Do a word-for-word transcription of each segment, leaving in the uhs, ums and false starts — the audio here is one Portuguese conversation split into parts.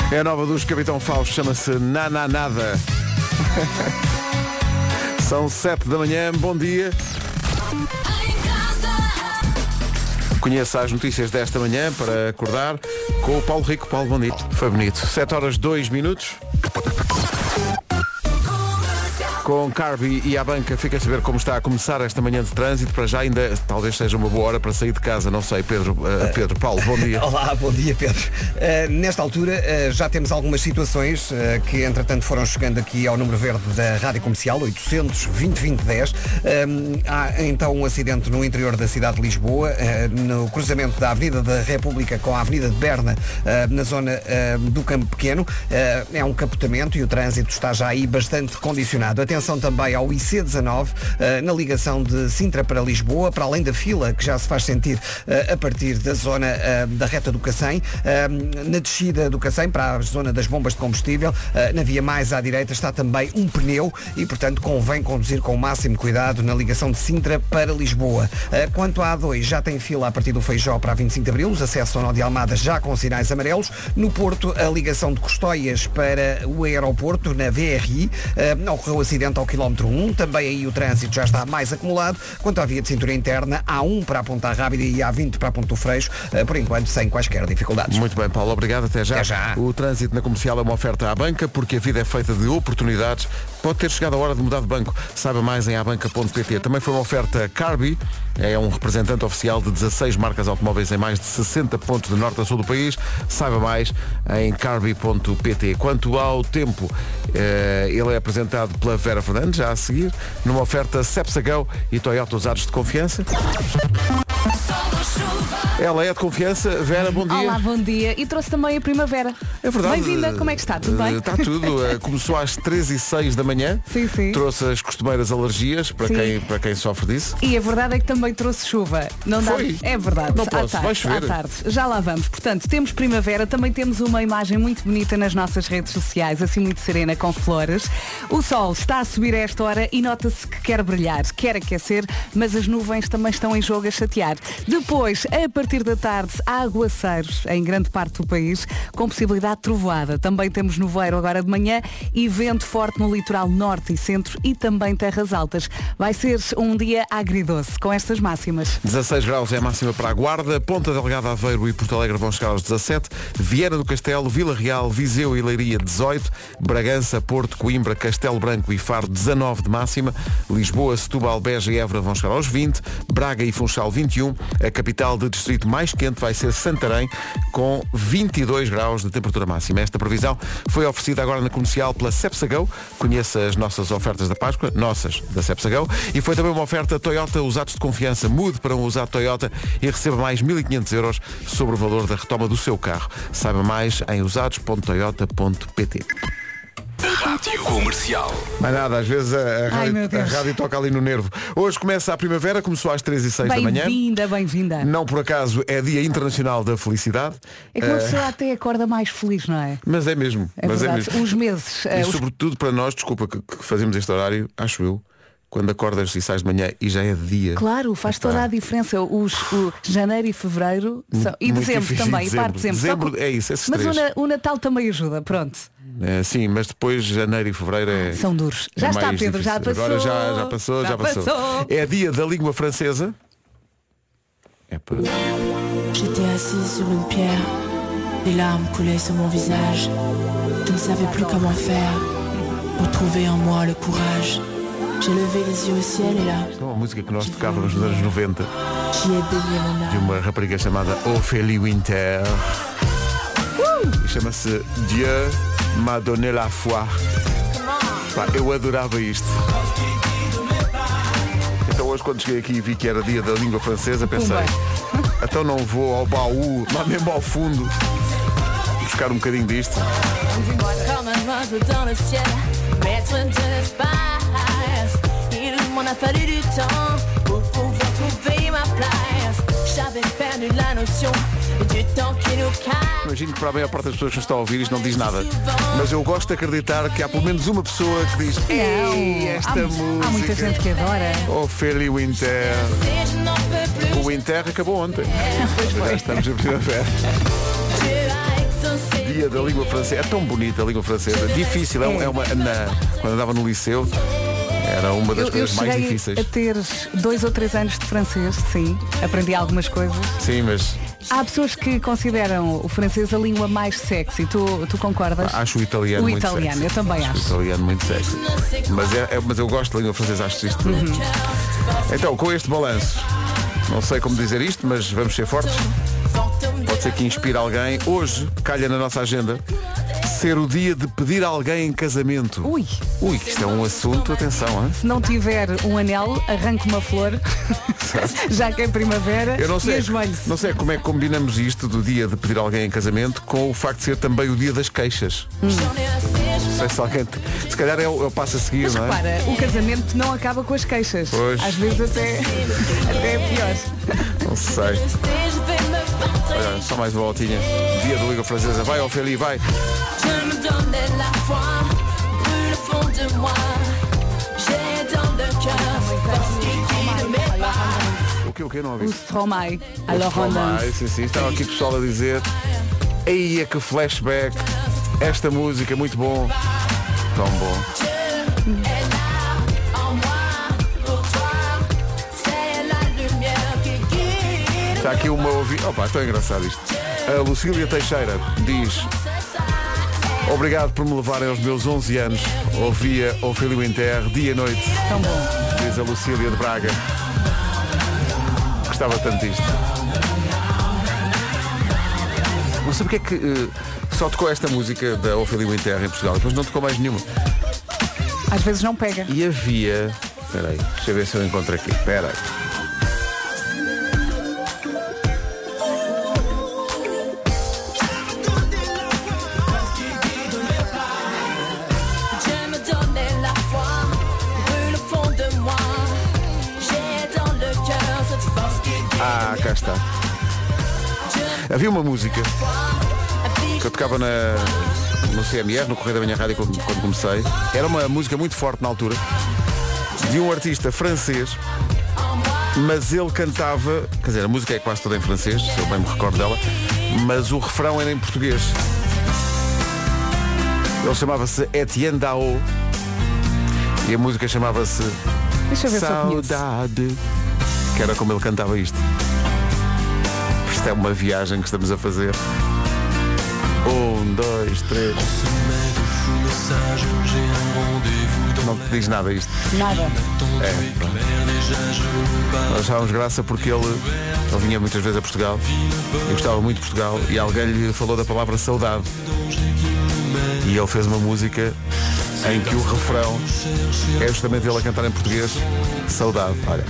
É a nova dos Capitão Fausto, chama-se Nana Nada. São sete da manhã, bom dia. Conheça as notícias desta manhã para acordar com o Paulo Rico. Paulo, bom dia. Foi bonito. sete horas dois minutos. Com Carby e a banca, fica a saber como está a começar esta manhã de trânsito. Para já ainda, talvez seja uma boa hora para sair de casa. Não sei, Pedro. Uh, Pedro, Paulo, bom dia. Olá, bom dia, Pedro. Uh, nesta altura uh, já temos algumas situações uh, que, entretanto, foram chegando aqui ao número verde da Rádio Comercial, oitocentos, vinte, vinte, dez. Uh, há então um acidente no interior da cidade de Lisboa, uh, no cruzamento da Avenida da República com a Avenida de Berna, uh, na zona uh, do Campo Pequeno. Uh, é um capotamento e o trânsito está já aí bastante condicionado. Atenção também ao I C dezanove, uh, na ligação de Sintra para Lisboa, para além da fila que já se faz sentir uh, a partir da zona uh, da reta do Cacém, uh, na descida do Cacém para a zona das bombas de combustível, uh, na via mais à direita está também um pneu e, portanto, convém conduzir com o máximo cuidado na ligação de Sintra para Lisboa. Uh, quanto à A dois, já tem fila a partir do Feijó para a vinte e cinco de Abril, os acessos ao nó de Almada já com sinais amarelos. No Porto, a ligação de Custóias para o aeroporto, na V R I, uh, ocorreu acidente ao quilómetro um, também aí o trânsito já está mais acumulado. Quanto à via de cintura interna, há um para a Ponta Rábida e há vinte para a Ponte do Freixo, por enquanto sem quaisquer dificuldades. Muito bem, Paulo, obrigado, até já. Até já. O trânsito na comercial é uma oferta à banca, porque a vida é feita de oportunidades. Pode ter chegado a hora de mudar de banco. Saiba mais em abanca ponto pt. Também foi uma oferta Carby, é um representante oficial de dezasseis marcas automóveis em mais de sessenta pontos de norte a sul do país. Saiba mais em carby ponto pt. Quanto ao tempo, ele é apresentado pela Vera Fernandes, já a seguir, numa oferta Cepsa-Go e Toyota usados de confiança. Ela é de confiança. Vera, bom dia. Olá, bom dia. E trouxe também a primavera. É verdade. Bem-vinda, como é que está? Tudo bem? Está tudo. Começou às treze e seis da manhã. Sim, sim. Trouxe as costumeiras alergias para quem, para quem sofre disso. E a verdade é que também trouxe chuva. Não dá... Foi? É verdade. Não à posso, tarde, vai chover. À tarde. Já lá vamos. Portanto, temos primavera, também temos uma imagem muito bonita nas nossas redes sociais, assim muito serena, com flores. O sol está a subir a esta hora e nota-se que quer brilhar, quer aquecer, mas as nuvens também estão em jogo a chatear. Depois, a partir da tarde, há aguaceiros em grande parte do país, com possibilidade de trovoada. Também temos nevoeiro agora de manhã e vento forte no litoral norte e centro e também terras altas. Vai ser um dia agridoce com estas máximas. dezasseis graus é a máxima para a Guarda, Ponta Delgada, Aveiro e Porto Alegre vão chegar aos dezassete, Viana do Castelo, Vila Real, Viseu e Leiria dezoito, Bragança, Porto, Coimbra, Castelo Branco e Faro dezanove de máxima, Lisboa, Setúbal, Beja e Évora vão chegar aos vinte, Braga e Funchal vinte e um, a capital de distrito mais quente vai ser Santarém, com vinte e dois graus de temperatura máxima. Esta previsão foi oferecida agora na comercial pela Cepsa-Go. Conheça as nossas ofertas da Páscoa, nossas da Cepsa-Go, e foi também uma oferta Toyota usados de confiança. Mude para um usado Toyota e receba mais mil e quinhentos euros sobre o valor da retoma do seu carro. Saiba mais em usados ponto toyota ponto pt. Rádio Comercial. Mais nada, às vezes a, a, Ai, rádio, a rádio toca ali no nervo. Hoje começa a primavera, começou às treze e seis da manhã. Bem-vinda, bem-vinda. Não por acaso é Dia Internacional da Felicidade. É que uma Uh, pessoa até acorda mais feliz, não é? Mas é mesmo. É mas verdade. é mesmo. Os meses. E eh, os... sobretudo para nós, desculpa que, que fazemos este horário, acho eu, quando acordas e sais de manhã e já é de dia. Claro, faz Epá. toda a diferença. Os, o janeiro e fevereiro são... e Muito dezembro difícil. também, E e parte de dezembro. dezembro, Só que- é isso, esses Mas o, três. na- o Natal também ajuda, pronto. É, sim, mas depois janeiro e fevereiro é. São duros. é Já está, mais Pedro, já difícil. passou. Agora já, já passou, já, Já passou. passou. É dia da língua francesa. Epá. J'étais assise sur une pierre, les larmes coulaient sur mon visage. Je ne savais plus comment faire pour trouver en moi le courage. J'ai levé les yeux au ciel et là, É uma música que nós tocávamos nos anos noventa, j'y ai baigné mon de âme. uma rapariga chamada Ophélie Winter. Uh! E chama-se Dieu m'a donné la foi. Pá, eu adorava isto. Então hoje quando cheguei aqui e vi que era dia da língua francesa, pensei, então não vou ao baú, lá mesmo ao fundo, buscar um bocadinho disto. Comme un oiseau dans le ciel, maître de l'espace. Il m'en a fallu du temps pour pouvoir trouver ma place. J'avais perdu la notion du temps qui nous cache. Imagino que para a maior parte das pessoas que nos estão a ouvir isto não diz nada. Mas eu gosto de acreditar que há pelo menos uma pessoa que diz Ei, esta há, música. há muita gente que adora. Ophélie Winter. Je n'en peux plus. O Winter acabou ontem. Já estamos em primavera. Dieu a exaucé dia da língua francesa. É tão bonita a língua francesa. Difícil, é, um- é uma. Na, quando andava no liceu, era uma das Eu, eu coisas mais cheguei difíceis. a ter dois ou três anos de francês, sim. Aprendi algumas coisas. Sim, mas Há pessoas que consideram o francês a língua mais sexy. Tu, tu concordas? acho o italiano O muito italiano, sexy. eu também O acho. italiano muito sexy. Mas, é, é- mas eu gosto da língua francesa, acho isto. Uhum. Então, com este balanço, não sei como dizer isto, mas vamos ser fortes. Pode ser que inspire alguém. Hoje, calha na nossa agenda, ser o dia de pedir alguém em casamento. Ui, Ui, que isto é um assunto, atenção, hein? se não tiver um anel, arranque uma flor, já que é primavera, Eu não e sei, ajoelhe-se. não sei como é que combinamos isto do dia de pedir alguém em casamento com o facto de ser também o dia das queixas. Não sei se alguém. Se calhar é o, é o passo a seguir, Mas não é? repara, o casamento não acaba com as queixas. Pois. Às vezes até, até é pior. Não sei. Olha, só mais uma voltinha. Dia da Liga Francesa. Vai, Ofélia, vai. O que, o que não ouvi? O Stromae, a O la Stromae, Rondance. sim, sim. Estava aqui pessoal a dizer. Eia, que flashback. Esta música, muito bom. Tão bom. Está aqui uma ouvir. Opa, tão engraçado isto. A Lucília Teixeira diz: obrigado por me levarem aos meus onze anos. Ouvia o Filho Inter dia e noite. Tão bom. Diz a Lucília de Braga. Gostava tanto disto. Não sei porque é que eh, só tocou esta música da Ofélia Inter em Portugal. Depois não tocou mais nenhuma. Às vezes não pega. E havia. Espera aí, deixa eu ver se eu encontro aqui. Espera aí. Ah, cá está. Havia uma música que eu tocava na, no C M R, no Correio da Manhã Rádio, quando, quando comecei. Era uma música muito forte na altura, de um artista francês, mas ele cantava, quer dizer, a música é quase toda em francês, se eu bem me recordo dela, mas o refrão era em português. Ele chamava-se Etienne Dao e a música chamava-se Deixa eu ver se eu conheço. Saudade, que era como ele cantava isto. Isto é uma viagem que estamos a fazer. Um, dois, três. Não te diz nada isto. Nada. É, pronto. Nós achávamos graça porque ele, ele vinha muitas vezes a Portugal e gostava muito de Portugal e alguém lhe falou da palavra saudade. E ele fez uma música em que o refrão é justamente ele a cantar em português Saudade. Olha.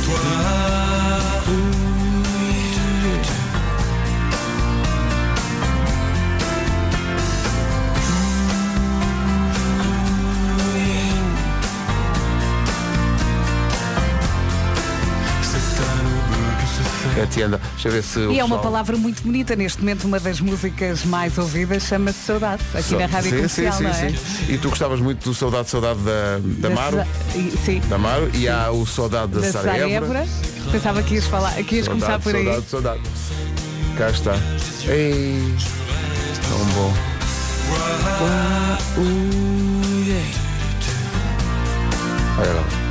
Etienne, deixa eu ver se o E é uma pessoal- palavra muito bonita. Neste momento, uma das músicas mais ouvidas chama-se Saudade, aqui na Rádio sim, Comercial, sim, não sim, é? sim. E tu gostavas muito do Saudade, Saudade da, da Maro? Sa- e- Sim. Da Maro e há o Saudade da, Da Sara Évora. Évora. Pensava que ias falar, que ias começar por aí. Saudade, saudade. Cá está. Ei, tão bom. Olha lá.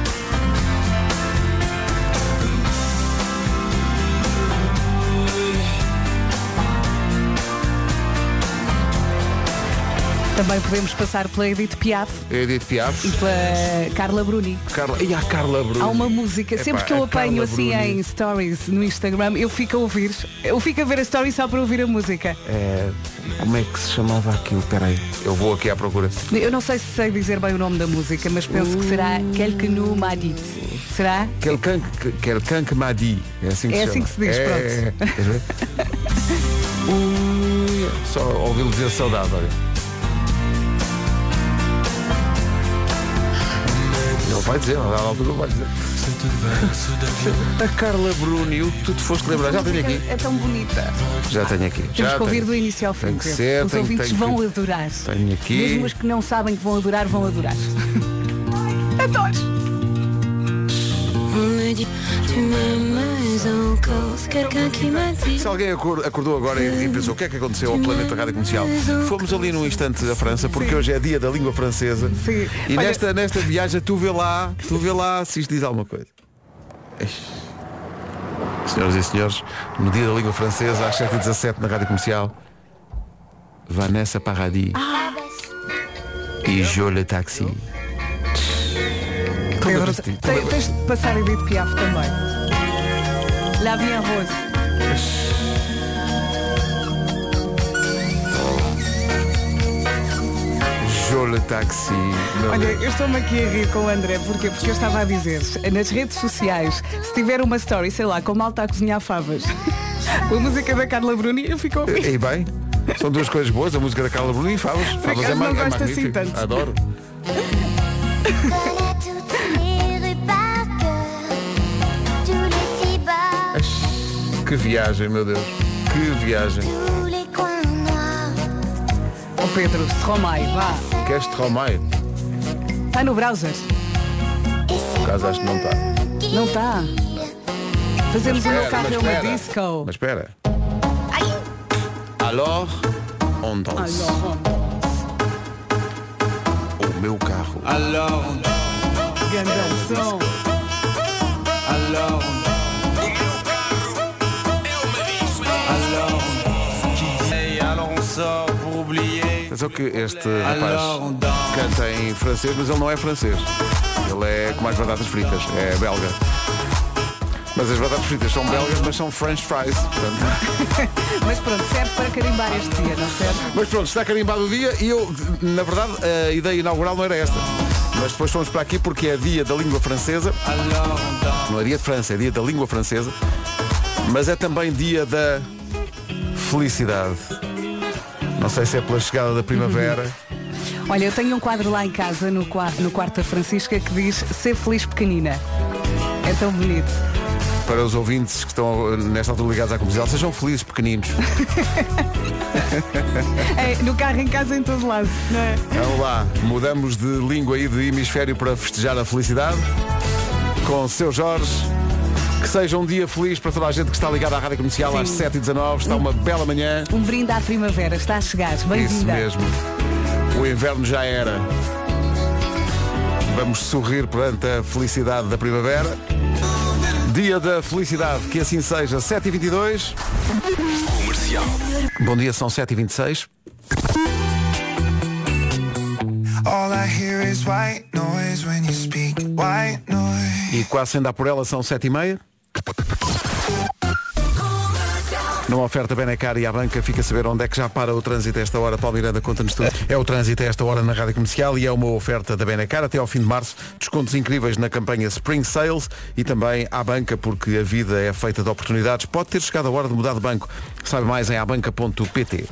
Também podemos passar pela Edith Piaf Edith Piaf. e pela Carla Bruni. Carla. E a Carla Bruni. Há uma música, Epá, sempre que eu a Carla apanho assim Bruni. em stories no Instagram, eu fico a ouvir, eu fico a ver a story só para ouvir a música. É, como é que se chamava aquilo? Espera aí, eu vou aqui à procura. Eu não sei se sei dizer bem o nome da música, mas penso que será Quelqu'un nous m'a dit. Será? Quelqu'un que- Quelqu'un que m'a dit. É assim que É se assim chama. que se diz, É, queres ver? Ui, só ouvi-lo dizer saudade, olha. Ele vai dizer, na altura ele vai dizer. A Carla Bruni, o que tu te foste lembrar, já tenho aqui. É tão bonita. Já tenho aqui. Temos Já que ouvir tenho. do início ao fim. Tem que Pedro. ser, Os tem- ouvintes tem vão que- adorar. Tenho aqui. Mesmo os que não sabem que vão adorar, vão adorar. Adoro. Se alguém acordou agora e pensou o que é que aconteceu ao Planeta Rádio Comercial, fomos ali num instante à França, porque Sim. hoje é dia da língua francesa. Sim. E Olha... nesta, nesta viagem tu vê lá, tu vê lá se isto diz alguma coisa. Senhoras e senhores, no dia da língua francesa, às sete e dezassete na Rádio Comercial, Vanessa Paradis ah. e Jo Le Taxi. Pedro, te, tens de passar Edith Piaf também. La Vie en Rose. Jo Le Taxi. Olha, eu estou-me aqui a rir com o André. Porquê? Porque eu estava a dizer, nas redes sociais, se tiver uma story, sei lá, com malta a cozinhar favas, com a música da Carla Bruni, eu fico a ouvir. E bem, são duas coisas boas, a música da Carla Bruni e favas. Favas é, não é gosto assim tanto. Adoro. Que viagem, meu Deus. Que viagem. Ó oh Pedro, Stromae, vá. Queres Stromae? Está no browser. Por acaso acho que não está. Não está. Fazemos o meu carro é uma disco. Mas espera. Alors, on danse. Alors, on danse. O meu carro. Alors, on danse. Grande som. Alors, on danse. Atenção que este rapaz canta em francês, mas ele não é francês. Ele é como as batatas fritas, é belga. Mas as batatas fritas são belgas, mas são French fries. Portanto... Mas pronto, serve para carimbar este dia, não serve? Mas pronto, está carimbado o dia e eu, na verdade, a ideia inaugural não era esta. Mas depois fomos para aqui porque é dia da língua francesa. Não é dia de França, é dia da língua francesa. Mas é também dia da felicidade. Não sei se é pela chegada da primavera. Olha, eu tenho um quadro lá em casa, no quarto, no quarto da Francisca, que diz ser feliz pequenina. É tão bonito. Para os ouvintes que estão nesta altura ligados à comercial, sejam felizes pequeninos. É, no carro, em casa, em todo lado, não é? Vamos lá, mudamos de língua e de hemisfério para festejar a felicidade com o seu Jorge. Que seja um dia feliz para toda a gente que está ligada à Rádio Comercial. Sim. Às sete e dezanove, está uma bela manhã. Um brinde à primavera, está a chegar, bem-vinda. Isso mesmo. O inverno já era. Vamos sorrir perante a felicidade da primavera. Dia da felicidade, que assim seja. Sete e vinte e dois. Comercial. Bom dia, são sete e vinte e seis. All I hear is white noise when you speak, white noise. E quase sem dar por ela, são sete e meia. Numa oferta Benacar e à banca, fica a saber onde é que já para o trânsito a esta hora. Paulo Miranda, conta-nos tudo. É o trânsito a esta hora na Rádio Comercial e é uma oferta da Benacar até ao fim de março. Descontos incríveis na campanha Spring Sales e também à banca, porque a vida é feita de oportunidades. Pode ter chegado a hora de mudar de banco. Saiba mais em abanca ponto pt.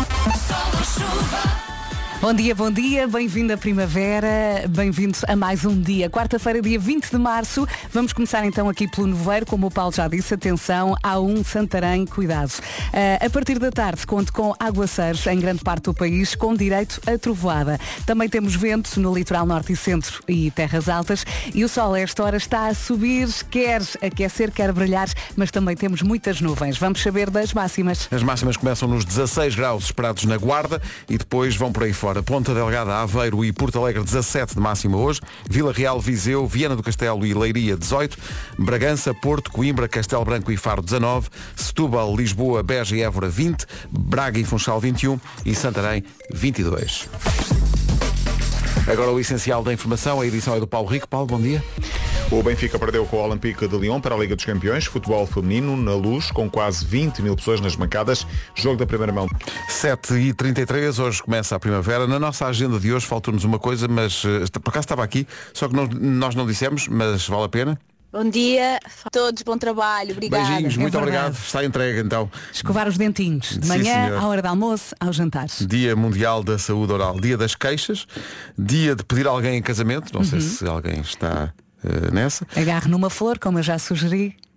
Bom dia, bom dia, bem-vindo à primavera, bem-vindos a mais um dia. Quarta-feira, dia vinte de março, vamos começar então aqui pelo nevoeiro, como o Paulo já disse, atenção, há um Santarém, cuidado. Uh, a partir da tarde, conto com aguaceiros em grande parte do país, com direito a trovoada. Também temos vento no litoral norte e centro e terras altas e o sol a esta hora está a subir, quer aquecer, quer brilhar, mas também temos muitas nuvens. Vamos saber das máximas. As máximas começam nos dezasseis graus esperados na Guarda e depois vão por aí fora. Ponta Delgada, Aveiro e Porto Alegre dezassete de máxima hoje, Vila Real, Viseu, Viana do Castelo e Leiria dezoito, Bragança, Porto, Coimbra, Castelo Branco e Faro dezanove, Setúbal, Lisboa, Beja e Évora vinte, Braga e Funchal vinte e um e Santarém vinte e dois. Agora o essencial da informação, a edição é do Paulo Rico. Paulo, bom dia. O Benfica perdeu com o Olympique de Lyon para a Liga dos Campeões, futebol feminino, na Luz, com quase vinte mil pessoas nas bancadas. Jogo da primeira mão. sete e trinta e três, hoje começa a primavera. Na nossa agenda de hoje faltou-nos uma coisa, mas por acaso estava aqui, só que não, nós não dissemos, mas vale a pena. Bom dia a todos, bom trabalho, obrigada. Beijinhos, muito é obrigado. Está entregue então. Escovar os dentinhos, de manhã, à hora do almoço, ao jantar. Dia Mundial da Saúde Oral, dia das queixas, dia de pedir alguém em casamento, não uhum. sei se alguém está uh, nessa. Agarre numa flor, como eu já sugeri.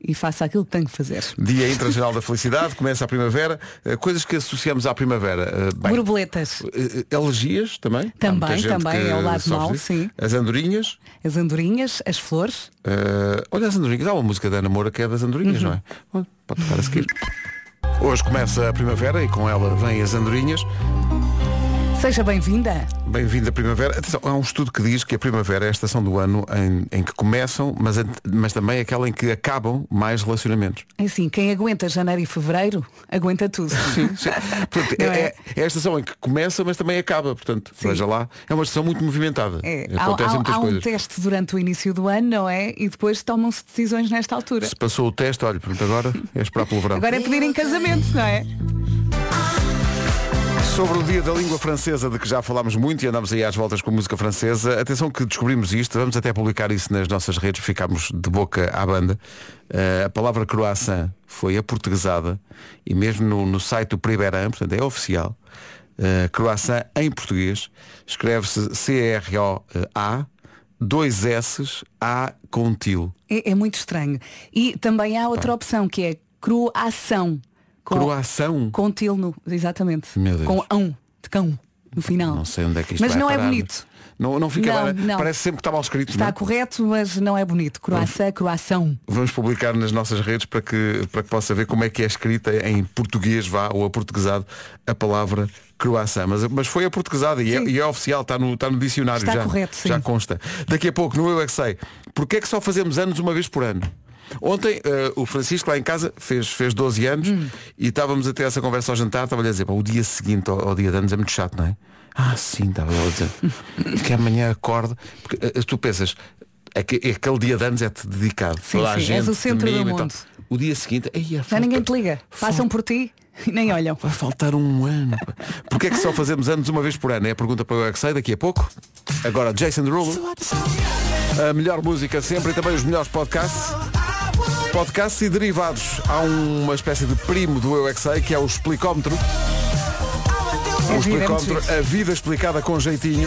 e faça aquilo que tem que fazer. Dia Internacional da Felicidade, começa a primavera, uh, coisas que associamos à primavera. Uh, bem, Borboletas. uh, alergias também. Também, também, é o lado mau, sim. As andorinhas. As andorinhas, as flores. Uh, olha as andorinhas, há uma música da Ana Moura que é das andorinhas, uhum. não é? Bom, pode tocar a seguir. Hoje começa a primavera e com ela vêm as andorinhas. Seja bem-vinda. Bem-vinda à primavera. Atenção, há um estudo que diz que a primavera é a estação do ano em, em que começam, mas, mas também é aquela em que acabam mais relacionamentos. É assim, quem aguenta janeiro e fevereiro, aguenta tudo. Sim, sim. Portanto, é, é? é a estação em que começa, mas também acaba. Portanto, sim. Veja lá, é uma estação muito movimentada. É. Acontecem há, muitas há um coisas. Teste durante o início do ano, não é? E depois tomam-se decisões nesta altura. Se passou o teste, olha, pronto, agora é esperar pelo verão. Agora é pedir em casamento, não é? Sobre o dia da língua francesa, de que já falámos muito e andamos aí às voltas com a música francesa, atenção que descobrimos isto, vamos até publicar isso nas nossas redes, ficámos de boca à banda. Uh, a palavra croissant foi aportuguesada e mesmo no, no site do Priberan, portanto é oficial, uh, croissant em português, escreve-se C R O A, dois S, A com til. É, é muito estranho. E também há outra opção que é croação. Com, Croação? Com til no, exatamente. Meu Deus. Com ão, de cão, no final. Não sei onde é que isto mas vai não parar. É bonito. Não, não fica não, lá, não. Parece sempre que está mal escrito. Está não? correto, mas não é bonito. Croissant, croação. Vamos publicar nas nossas redes para que, para que possa ver como é que é escrita em português, vá, ou aportuguesado, a palavra croissant. Mas, mas foi aportuguesada e é, e é oficial, está no, está no dicionário. Está já, correto, sim. Já consta. Daqui a pouco, no Eu É Que Sei, porque é que só fazemos anos uma vez por ano? Ontem uh, o Francisco lá em casa fez, fez doze anos hum. e estávamos a ter essa conversa ao jantar, estava-lhe a dizer, pá, o dia seguinte ao, ao dia de anos é muito chato, não é? Ah, sim, estava a dizer que amanhã acorda, porque uh, tu pensas, é que, é aquele dia de anos é-te dedicado. Sim, toda sim, a gente, és o centro do mundo. O dia seguinte, aí já ninguém te liga, passam por ti e nem olham. Vai faltar um ano. Porquê é que só fazemos anos uma vez por ano? É a pergunta para o Eu É Que Sei daqui a pouco. Agora Jason Derulo, a melhor música sempre e também os melhores podcasts. Podcasts e derivados. Há uma espécie de primo do Eu É Que Sei, que é o Explicómetro. É o Explicómetro, a vida explicada com jeitinho.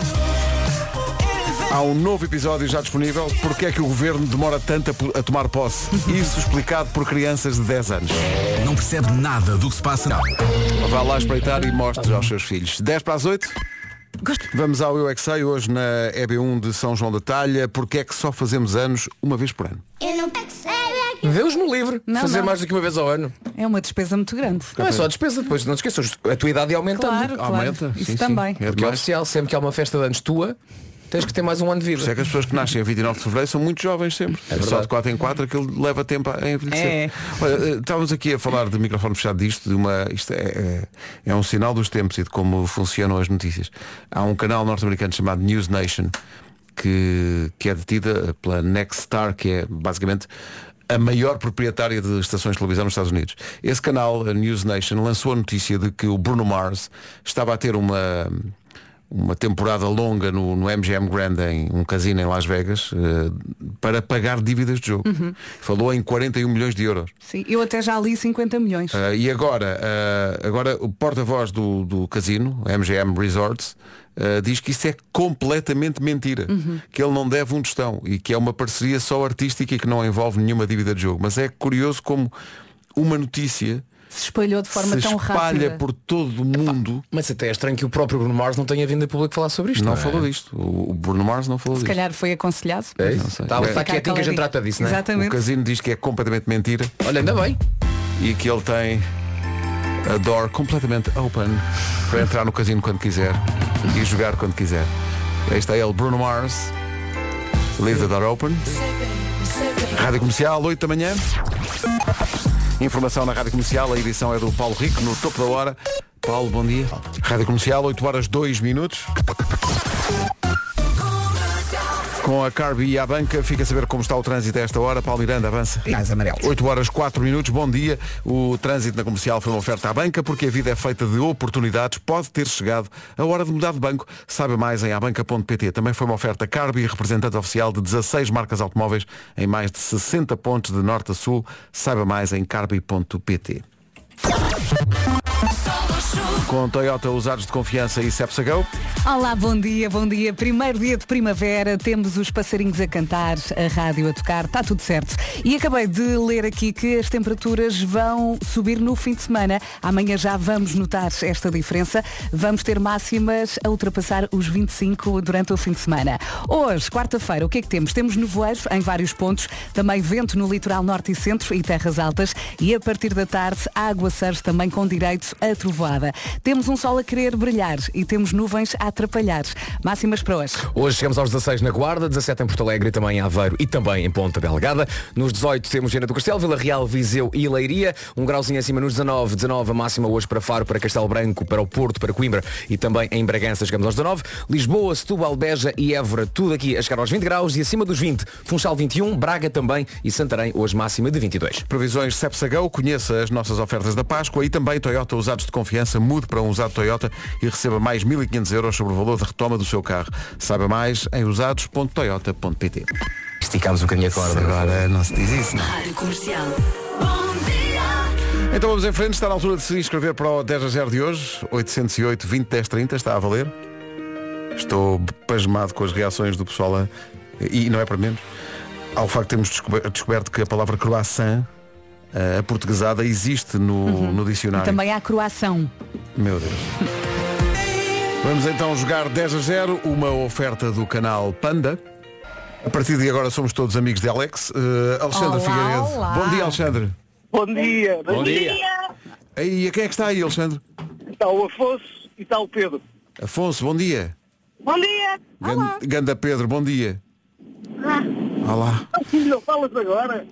Há um novo episódio já disponível. Porque é que o governo demora tanto a, a tomar posse? Isso explicado por crianças de dez anos. Não percebe nada do que se passa. Não. Vá lá espreitar e mostre aos seus filhos. dez para as oito. Vamos ao Eu É Que Sei, hoje na E B um de São João da Talha. Porque é que só fazemos anos uma vez por ano? Eu não sei. Vê-os no livro, não, fazer não. mais do que uma vez ao ano. É uma despesa muito grande. Não é só a despesa, depois não te esqueças, a tua idade aumenta. Claro, claro. Aumenta, isso sim, também. Sim. É porque é oficial, sempre que há uma festa de anos tua, tens que ter mais um ano de vida. Por isso é que as pessoas que nascem a vinte e nove de fevereiro são muito jovens sempre. É só de quatro em quatro aquilo leva tempo a envelhecer. É. Olha, estávamos aqui a falar de microfone fechado disto, de uma, isto é, é, é um sinal dos tempos e de como funcionam as notícias. Há um canal norte-americano chamado News Nation que, que é detida pela Nexstar, que é basicamente a maior proprietária de estações de televisão nos Estados Unidos. Esse canal, a News Nation, lançou a notícia de que o Bruno Mars estava a ter uma uma temporada longa no, no M G M Grand, em um casino em Las Vegas, uh, para pagar dívidas de jogo. Uhum. Falou em quarenta e um milhões de euros. Sim, eu até já li cinquenta milhões. Uh, e agora, uh, agora o porta-voz do, do casino, M G M Resorts, uh, diz que isso é completamente mentira. Uhum. Que ele não deve um tostão e que é uma parceria só artística e que não envolve nenhuma dívida de jogo. Mas é curioso como uma notícia se espalhou de forma se tão rápida. Se espalha por todo o mundo. Epá, mas até é estranho que o próprio Bruno Mars não tenha vindo a público falar sobre isto. Não, não falou é? disto. O Bruno Mars não falou se disto. Se calhar foi aconselhado. É isso. Está, está quietinho que a gente trata disso, não é? Exatamente. O casino diz que é completamente mentira. Olha, ainda bem. E que ele tem a door completamente open para entrar no casino quando quiser e jogar quando quiser. Aí está ele, Bruno Mars. Leave the door open. Rádio Comercial, oito da manhã. Informação na Rádio Comercial, a edição é do Paulo Rico, no topo da hora. Paulo, bom dia. Rádio Comercial, oito horas, dois minutos. Com a Carby e a banca, fica a saber como está o trânsito a esta hora. Paulo Miranda, avança. Mais amarelo. oito horas, quatro minutos, bom dia. O trânsito na Comercial foi uma oferta à banca, porque a vida é feita de oportunidades. Pode ter chegado a hora de mudar de banco. Saiba mais em abanca ponto pt. Também foi uma oferta Carby, representante oficial de dezasseis marcas automóveis em mais de sessenta pontos de norte a sul. Saiba mais em carby ponto pt. Com Toyota usados de confiança e Cepsa-Go. Olá, bom dia, bom dia. Primeiro dia de primavera, temos os passarinhos a cantar, a rádio a tocar, está tudo certo. E acabei de ler aqui que as temperaturas vão subir no fim de semana. Amanhã já vamos notar esta diferença. Vamos ter máximas a ultrapassar os vinte e cinco durante o fim de semana. Hoje, quarta-feira, o que é que temos? Temos nevoeiro em vários pontos, também vento no litoral norte e centro e terras altas e a partir da tarde, aguaceiros também com direito a trovoada. Temos um sol a querer brilhar e temos nuvens a atrapalhar. Máximas para hoje. Hoje chegamos aos dezasseis na Guarda, dezassete em Porto Alegre e também em Aveiro e também em Ponta Delgada. Nos dezoito temos Viana do Castelo, Vila Real, Viseu e Leiria. Um grauzinho acima nos dezanove, dezanove a máxima hoje para Faro, para Castelo Branco, para o Porto, para Coimbra e também em Bragança chegamos aos dezanove. Lisboa, Setúbal, Beja e Évora, tudo aqui a chegar aos vinte graus e acima dos vinte. Funchal vinte e um, Braga também e Santarém hoje máxima de vinte e dois. Previsões Cepsa-Go, conheça as nossas ofertas da Páscoa e também Toyota usados de confiança. Mude para um usado Toyota e receba mais mil e quinhentos euros sobre o valor de retoma do seu carro. Saiba mais em usados ponto toyota ponto pt. Esticámos um bocadinho a corda. Agora não se diz isso, não. Rádio Comercial. Então vamos em frente, está na altura de se inscrever para o dez a zero de hoje, oitocentos e oito, vinte, dez, trinta, está a valer. Estou pasmado com as reações do pessoal a, e não é para menos, ao facto de termos descoberto, descoberto que a palavra croissant, a portuguesada, existe no, Uhum. no dicionário. E também há croação. Meu Deus. Vamos então jogar dez a zero, uma oferta do canal Panda. A partir de agora somos todos amigos de Alex. Uh, Alexandre Olá, Figueiredo. olá. Bom dia, Alexandre. Bom dia. Bom dia. Aí, quem é que está aí, Alexandre? Está o Afonso e está o Pedro. Afonso, bom dia. Bom dia. Gan- Ganda Pedro, bom dia. Olá. Filho, falas agora.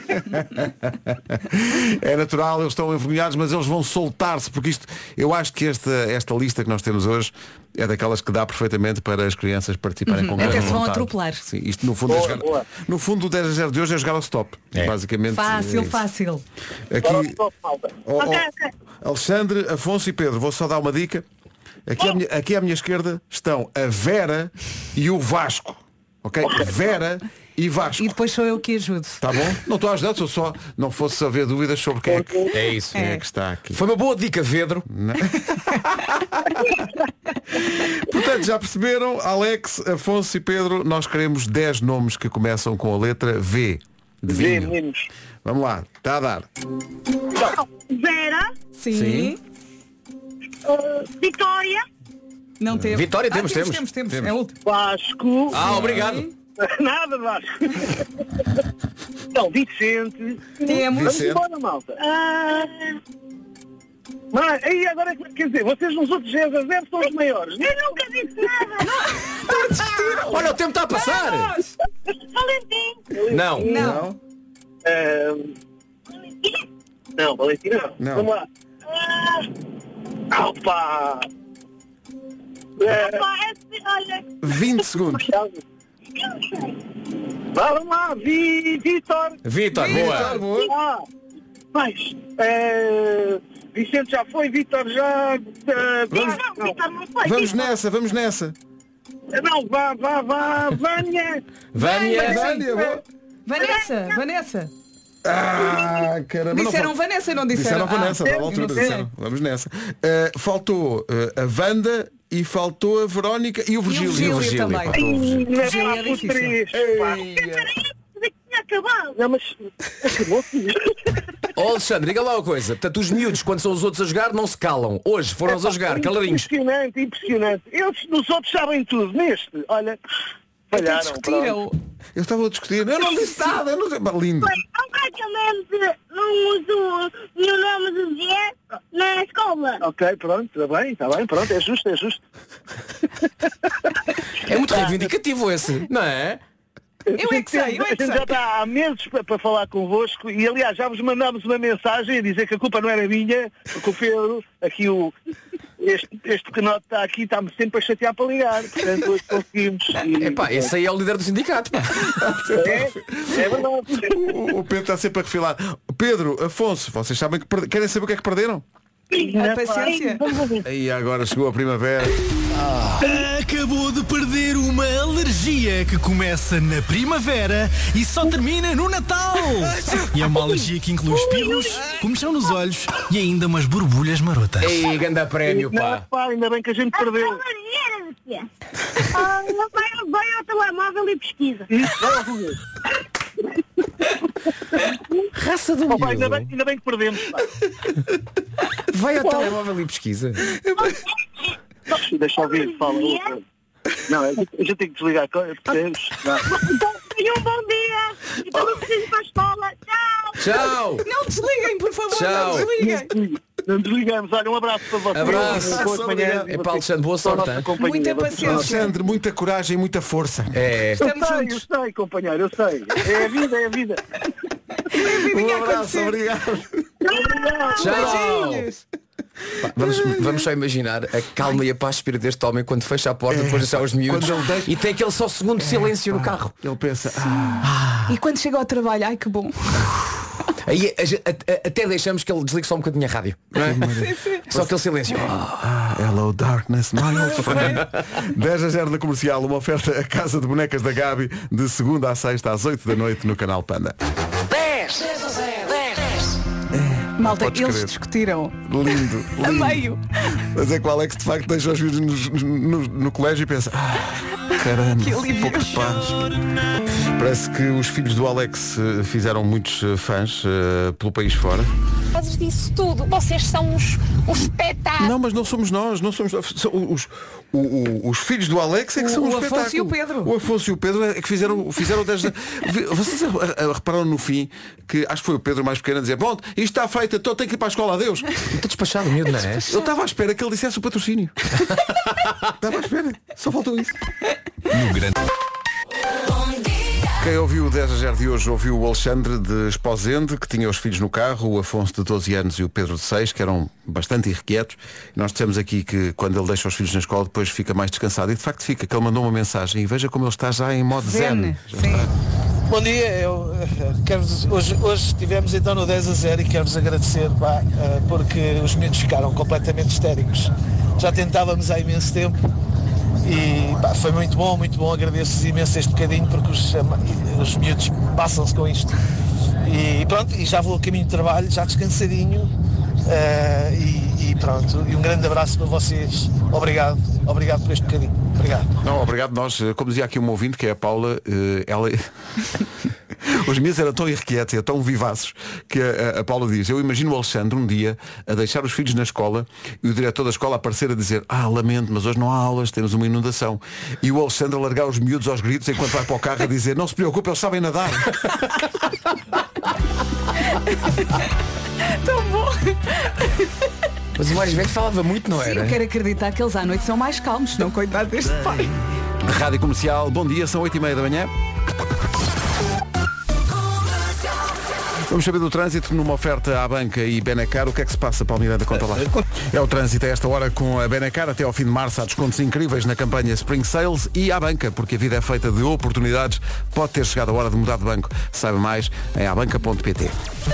É natural, eles estão envergonhados, mas eles vão soltar-se, porque isto, eu acho que esta, esta lista que nós temos hoje é daquelas que dá perfeitamente para as crianças participarem Uhum. com grande Até se vão vontade. atropelar. Sim, isto no fundo, Boa, é jogar, boa. no fundo o dez a zero de hoje é jogar ao stop. É. Basicamente. Fácil, é isso. fácil. Aqui, Só falta. oh, Ok, oh, ok. Alexandre, Afonso e Pedro, vou só dar uma dica. Aqui à minha, aqui à minha esquerda estão a Vera e o Vasco. Ok? Vera e Vasco. E depois sou eu que ajudo. Tá bom? Não estou a ajudar, se eu só não fosse haver dúvidas sobre quem é que, É isso. quem é que está aqui. Foi uma boa dica, Pedro. Portanto, já perceberam, Alex, Afonso e Pedro, nós queremos dez nomes que começam com a letra V. De Vê, vinho. meninos. Vamos lá, está a dar. Vera, Sim. Sim. uh, Vitória, Não teve. Vitória, Ah, temos, temos, temos. temos, Temos. É o último. Vasco. Ah, obrigado. Nada, Vasco. Então, Vicente. Temos. Vamos Vicente. embora, malta. uh, Mas, aí agora, quer dizer, vocês nos outros dez a zero são os maiores. eu nunca disse nada. Olha, o tempo está a passar. Valentim, Não. Não. Ahm, não, Valentina, Não. vamos lá. Ah, opa! É, pá, é, olha, vinte segundos. vá, vamos lá, Vi, Vitor. Vitor, boa. Boa. Ah, mais. É, Vicente já foi, Vitor já. eh, Vamos- não, Vitor não foi. Vamos Vitor. nessa, vamos nessa. não, vá, vá, vá, Vânia. Vânia. Vânia, boa. Vanessa, Vanessa. Ah, caramba. não Disseram fal- Vanessa, não Disseram disseram? Vanessa, Ah, dá a eu altura, não sei. disseram. Vamos nessa. Uh, faltou uh, a Wanda e faltou a Verónica e o Virgílio. Virgílio Virgílio, também. faltou o Virgílio. Não é Já lá é por difícil. três. pá. Que tinha acabado. Não, mas acabou, filho. Ó Alexandre, diga lá uma coisa. Portanto, os miúdos, quando são os outros a jogar, não se calam. Hoje foram-os a jogar, caladinhos. Impressionante, impressionante. Eles nos outros sabem tudo. Neste, olha, falharam. Discutiram. Eu estava a discutir. Eu não disse nada. Eu não sei. Pá, lindo. Praticamente não uso o nome do dia na escola. Ok, pronto, está bem, está bem, pronto, é justo, é justo. É muito reivindicativo esse, não é? Eu é que sei, eu A é que gente já sei. está há meses para, para falar convosco e, aliás, já vos mandámos uma mensagem a dizer que a culpa não era minha, porque o Pedro, aqui o, este, este pequenote está aqui, está-me sempre a chatear para ligar, portanto hoje conseguimos. E, Epá, esse aí é o líder do sindicato, pá. é, é verdade. O, o Pedro está sempre a refilar. Pedro, Afonso, vocês sabem que perde- querem saber o que é que perderam? A paciência. Aí agora chegou a primavera. Acabou de perder uma alergia que começa na primavera e só termina no Natal. E é uma alergia que inclui espirros, comichão nos olhos e ainda umas borbulhas marotas. Ei, ganda prémio, Não, pá. pá, ainda bem que a gente perdeu. Ah, meu pai vai ao telemóvel e pesquisa. Isso, vai ao Google. Raça do Oh, pá, ainda, miúdo. bem, ainda bem que perdemos. Pá. Vai ao telemóvel e pesquisa. Deixa eu ouvir, fala. Não, eu já tenho que desligar. Percebes? Não. Então, tenham um bom dia. E também preciso ir para a escola. Tchau. Tchau. Não desliguem, por favor, Tchau. não desliguem. Não desligamos. Olha, um abraço para vocês. Abraço. Boas manhãs. É para Alexandre, boa sorte. hein? Muita paciência. Alexandre, muita coragem, muita força. É. Eu Estamos sei, juntos. eu sei, companheiro, eu sei. É a vida, é a vida. Um abraço, obrigado. Tchau. Beijinhos. Pá, Vamos, vamos só imaginar a calma e a paz de espírito deste homem quando fecha a porta, depois de deixar os miúdos Quando ele deixa- e tem aquele só segundo de silêncio no carro. Ele pensa, ah, E quando chega ao trabalho, ai que bom. Aí a gente- a- a- até deixamos que ele desligue só um bocadinho a rádio, não é? Só aquele silêncio. ah, hello darkness, my old friend. dez a zero da Comercial, uma oferta à Casa de Bonecas da Gabi, de segunda à sexta às oito da noite no canal Panda. dez, dez. Malta, Podes eles crer. discutiram Lindo, a lindo. meio. Mas é que o Alex de facto deixa os vídeos no, no- no colégio e pensa, ah, caramba, Que alívio. pouco de paz. Parece que os filhos do Alex eh, fizeram muitos eh, fãs eh, pelo país fora. Fazes disso tudo. Vocês são os, os espetáculos. Não, mas não somos nós, não somos são os, o- o- os filhos do Alex é que O- são o um Afonso espetáculo. e o Pedro. O Afonso e o Pedro é que fizeram, fizeram desde. Vocês a- a- repararam no fim que acho que foi o Pedro mais pequeno a dizer, bom, isto está feito, então tenho que ir para a escola, adeus. Está despachado o miúdo, não é? Eu estava à espera que ele dissesse o patrocínio. Estava à espera, só faltou isso. No grande... Quem ouviu o dez a zero de hoje ouviu o Alexandre de Esposende, que tinha os filhos no carro, o Afonso de doze anos e o Pedro de seis, que eram bastante irrequietos. E nós dissemos aqui que quando ele deixa os filhos na escola depois fica mais descansado. E de facto fica, que ele mandou uma mensagem e veja como ele está já em modo zen. Zen. Já Sim. está. Bom dia, eu eh, quero hoje, hoje estivemos então no dez a zero e quero-vos agradecer, pá, eh, porque os meninos ficaram completamente histéricos. Já tentávamos há imenso tempo e pá, foi muito bom, muito bom, agradeço-vos imenso este bocadinho porque os, os miúdos passam-se com isto. E pronto, e já vou a caminho de trabalho, já descansadinho, eh, e, e pronto, e um grande abraço para vocês. Obrigado, obrigado por este bocadinho. Obrigado. Não, obrigado nós. Como dizia aqui uma ouvinte, que é a Paula, eh, ela... Os miúdos eram tão irrequietos e tão vivaços que a, a Paula diz, eu imagino o Alexandre um dia a deixar os filhos na escola e o diretor da escola aparecer a dizer, ah, lamento, mas hoje não há aulas, temos uma inundação. E o Alexandre a largar os miúdos aos gritos enquanto vai para o carro a dizer, não se preocupe, eles sabem nadar. Tão bom. Mas o mais velho falava muito, não Sim, era? eu quero acreditar que eles à noite são mais calmos, não coitado deste pai. Rádio Comercial, bom dia, são oito e meia da manhã. Vamos saber do trânsito numa oferta à banca e Benacar. O que é que se passa, Paulo Miranda? Conta lá. É o trânsito a esta hora com a Benacar. Até ao fim de março há descontos incríveis na campanha Spring Sales e à banca, porque a vida é feita de oportunidades. Pode ter chegado a hora de mudar de banco. Saiba mais em abanca ponto pt.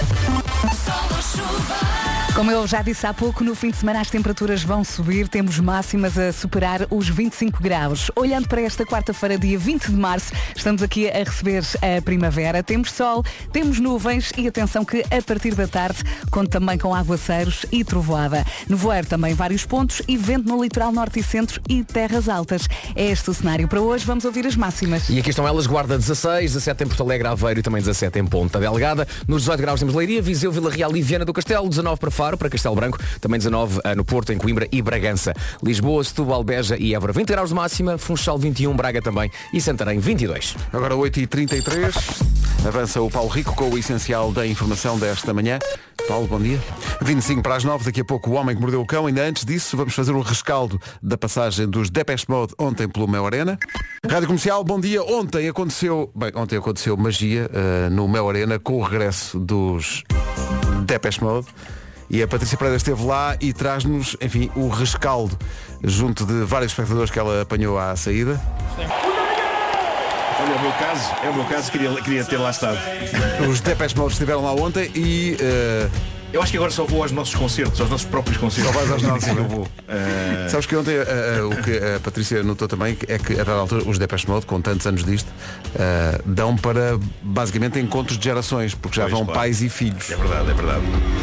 Como eu já disse há pouco, no fim de semana as temperaturas vão subir, temos máximas a superar os vinte e cinco graus. Olhando para esta quarta-feira, dia vinte de março, estamos aqui a receber a primavera. Temos sol, temos nuvens e atenção que a partir da tarde conta também com aguaceiros e trovoada. No voeiro também vários pontos e vento no litoral norte e centro e terras altas. É este o cenário para hoje. Vamos ouvir as máximas. E aqui estão elas, Guarda dezasseis, dezassete em Porto Alegre, Aveiro e também dezassete em Ponta Delgada. Nos dezoito graus temos Leiria, Viseu, Vila Real e Viana do Castelo, dezanove para Faro, para Castelo Branco, também dezanove no Porto, em Coimbra e Bragança. Lisboa, Setúbal, Beja e Évora vinte graus de máxima, Funchal vinte e um, Braga também e Santarém vinte e dois. Agora oito e trinta e três, avança o Paulo Rico com o essencial da informação desta manhã. Paulo, bom dia. vinte e cinco para as nove, daqui a pouco o Homem que Mordeu o Cão. Ainda antes disso, vamos fazer um rescaldo da passagem dos Depeche Mode ontem pelo Mel Arena. Rádio Comercial, bom dia. Ontem aconteceu, bem, ontem aconteceu magia uh, no Mel Arena com o regresso dos Depeche Mode. E a Patrícia Pereira esteve lá e traz-nos, enfim, o rescaldo junto de vários espectadores que ela apanhou à saída. Olha, é o meu caso, é o meu caso, queria, queria ter lá estado. Os Depeche Mode estiveram lá ontem e uh, Eu acho que agora só vou aos nossos concertos, aos nossos próprios concertos. Só vais aos nossos, que eu não é? vou. Uh... Sabes que ontem uh, uh, o que a Patrícia notou também é que a dada altura os Depeche Mode, com tantos anos disto, uh, dão para basicamente encontros de gerações, porque já Pois, vão claro. pais e filhos. É verdade, é verdade.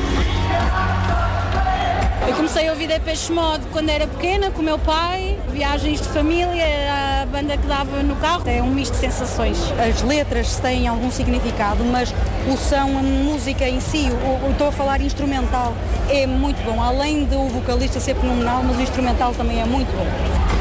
Eu comecei a ouvir Depeche Mode quando era pequena, com o meu pai, viagens de família, a banda que dava no carro. É um misto de sensações. As letras têm algum significado, mas o som, a música em si, o, estou a falar instrumental, é muito bom. Além do vocalista ser fenomenal, mas o instrumental também é muito bom.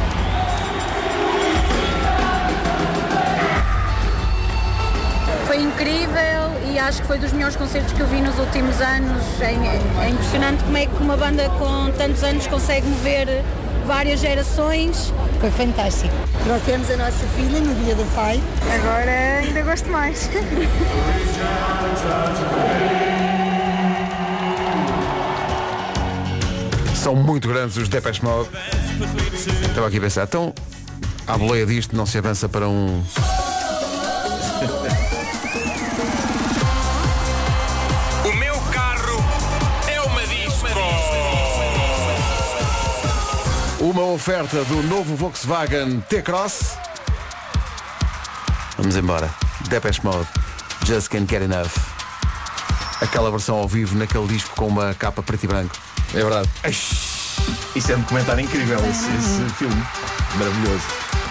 Foi incrível e acho que foi dos melhores concertos que eu vi nos últimos anos. É, é impressionante como é que uma banda com tantos anos consegue mover várias gerações. Foi fantástico. Trouxemos a nossa filha no dia do pai. Agora ainda gosto mais. São muito grandes os Depeche Mode. Estava aqui a pensar, então, à boleia disto não se avança para um... O meu carro é uma disco. Uma oferta do novo Volkswagen T-Cross. Vamos embora. Depeche Mode, Just Can't Get Enough. Aquela versão ao vivo naquele disco com uma capa preto e branco. É verdade. Isso é um documentário incrível, esse, esse filme. Maravilhoso.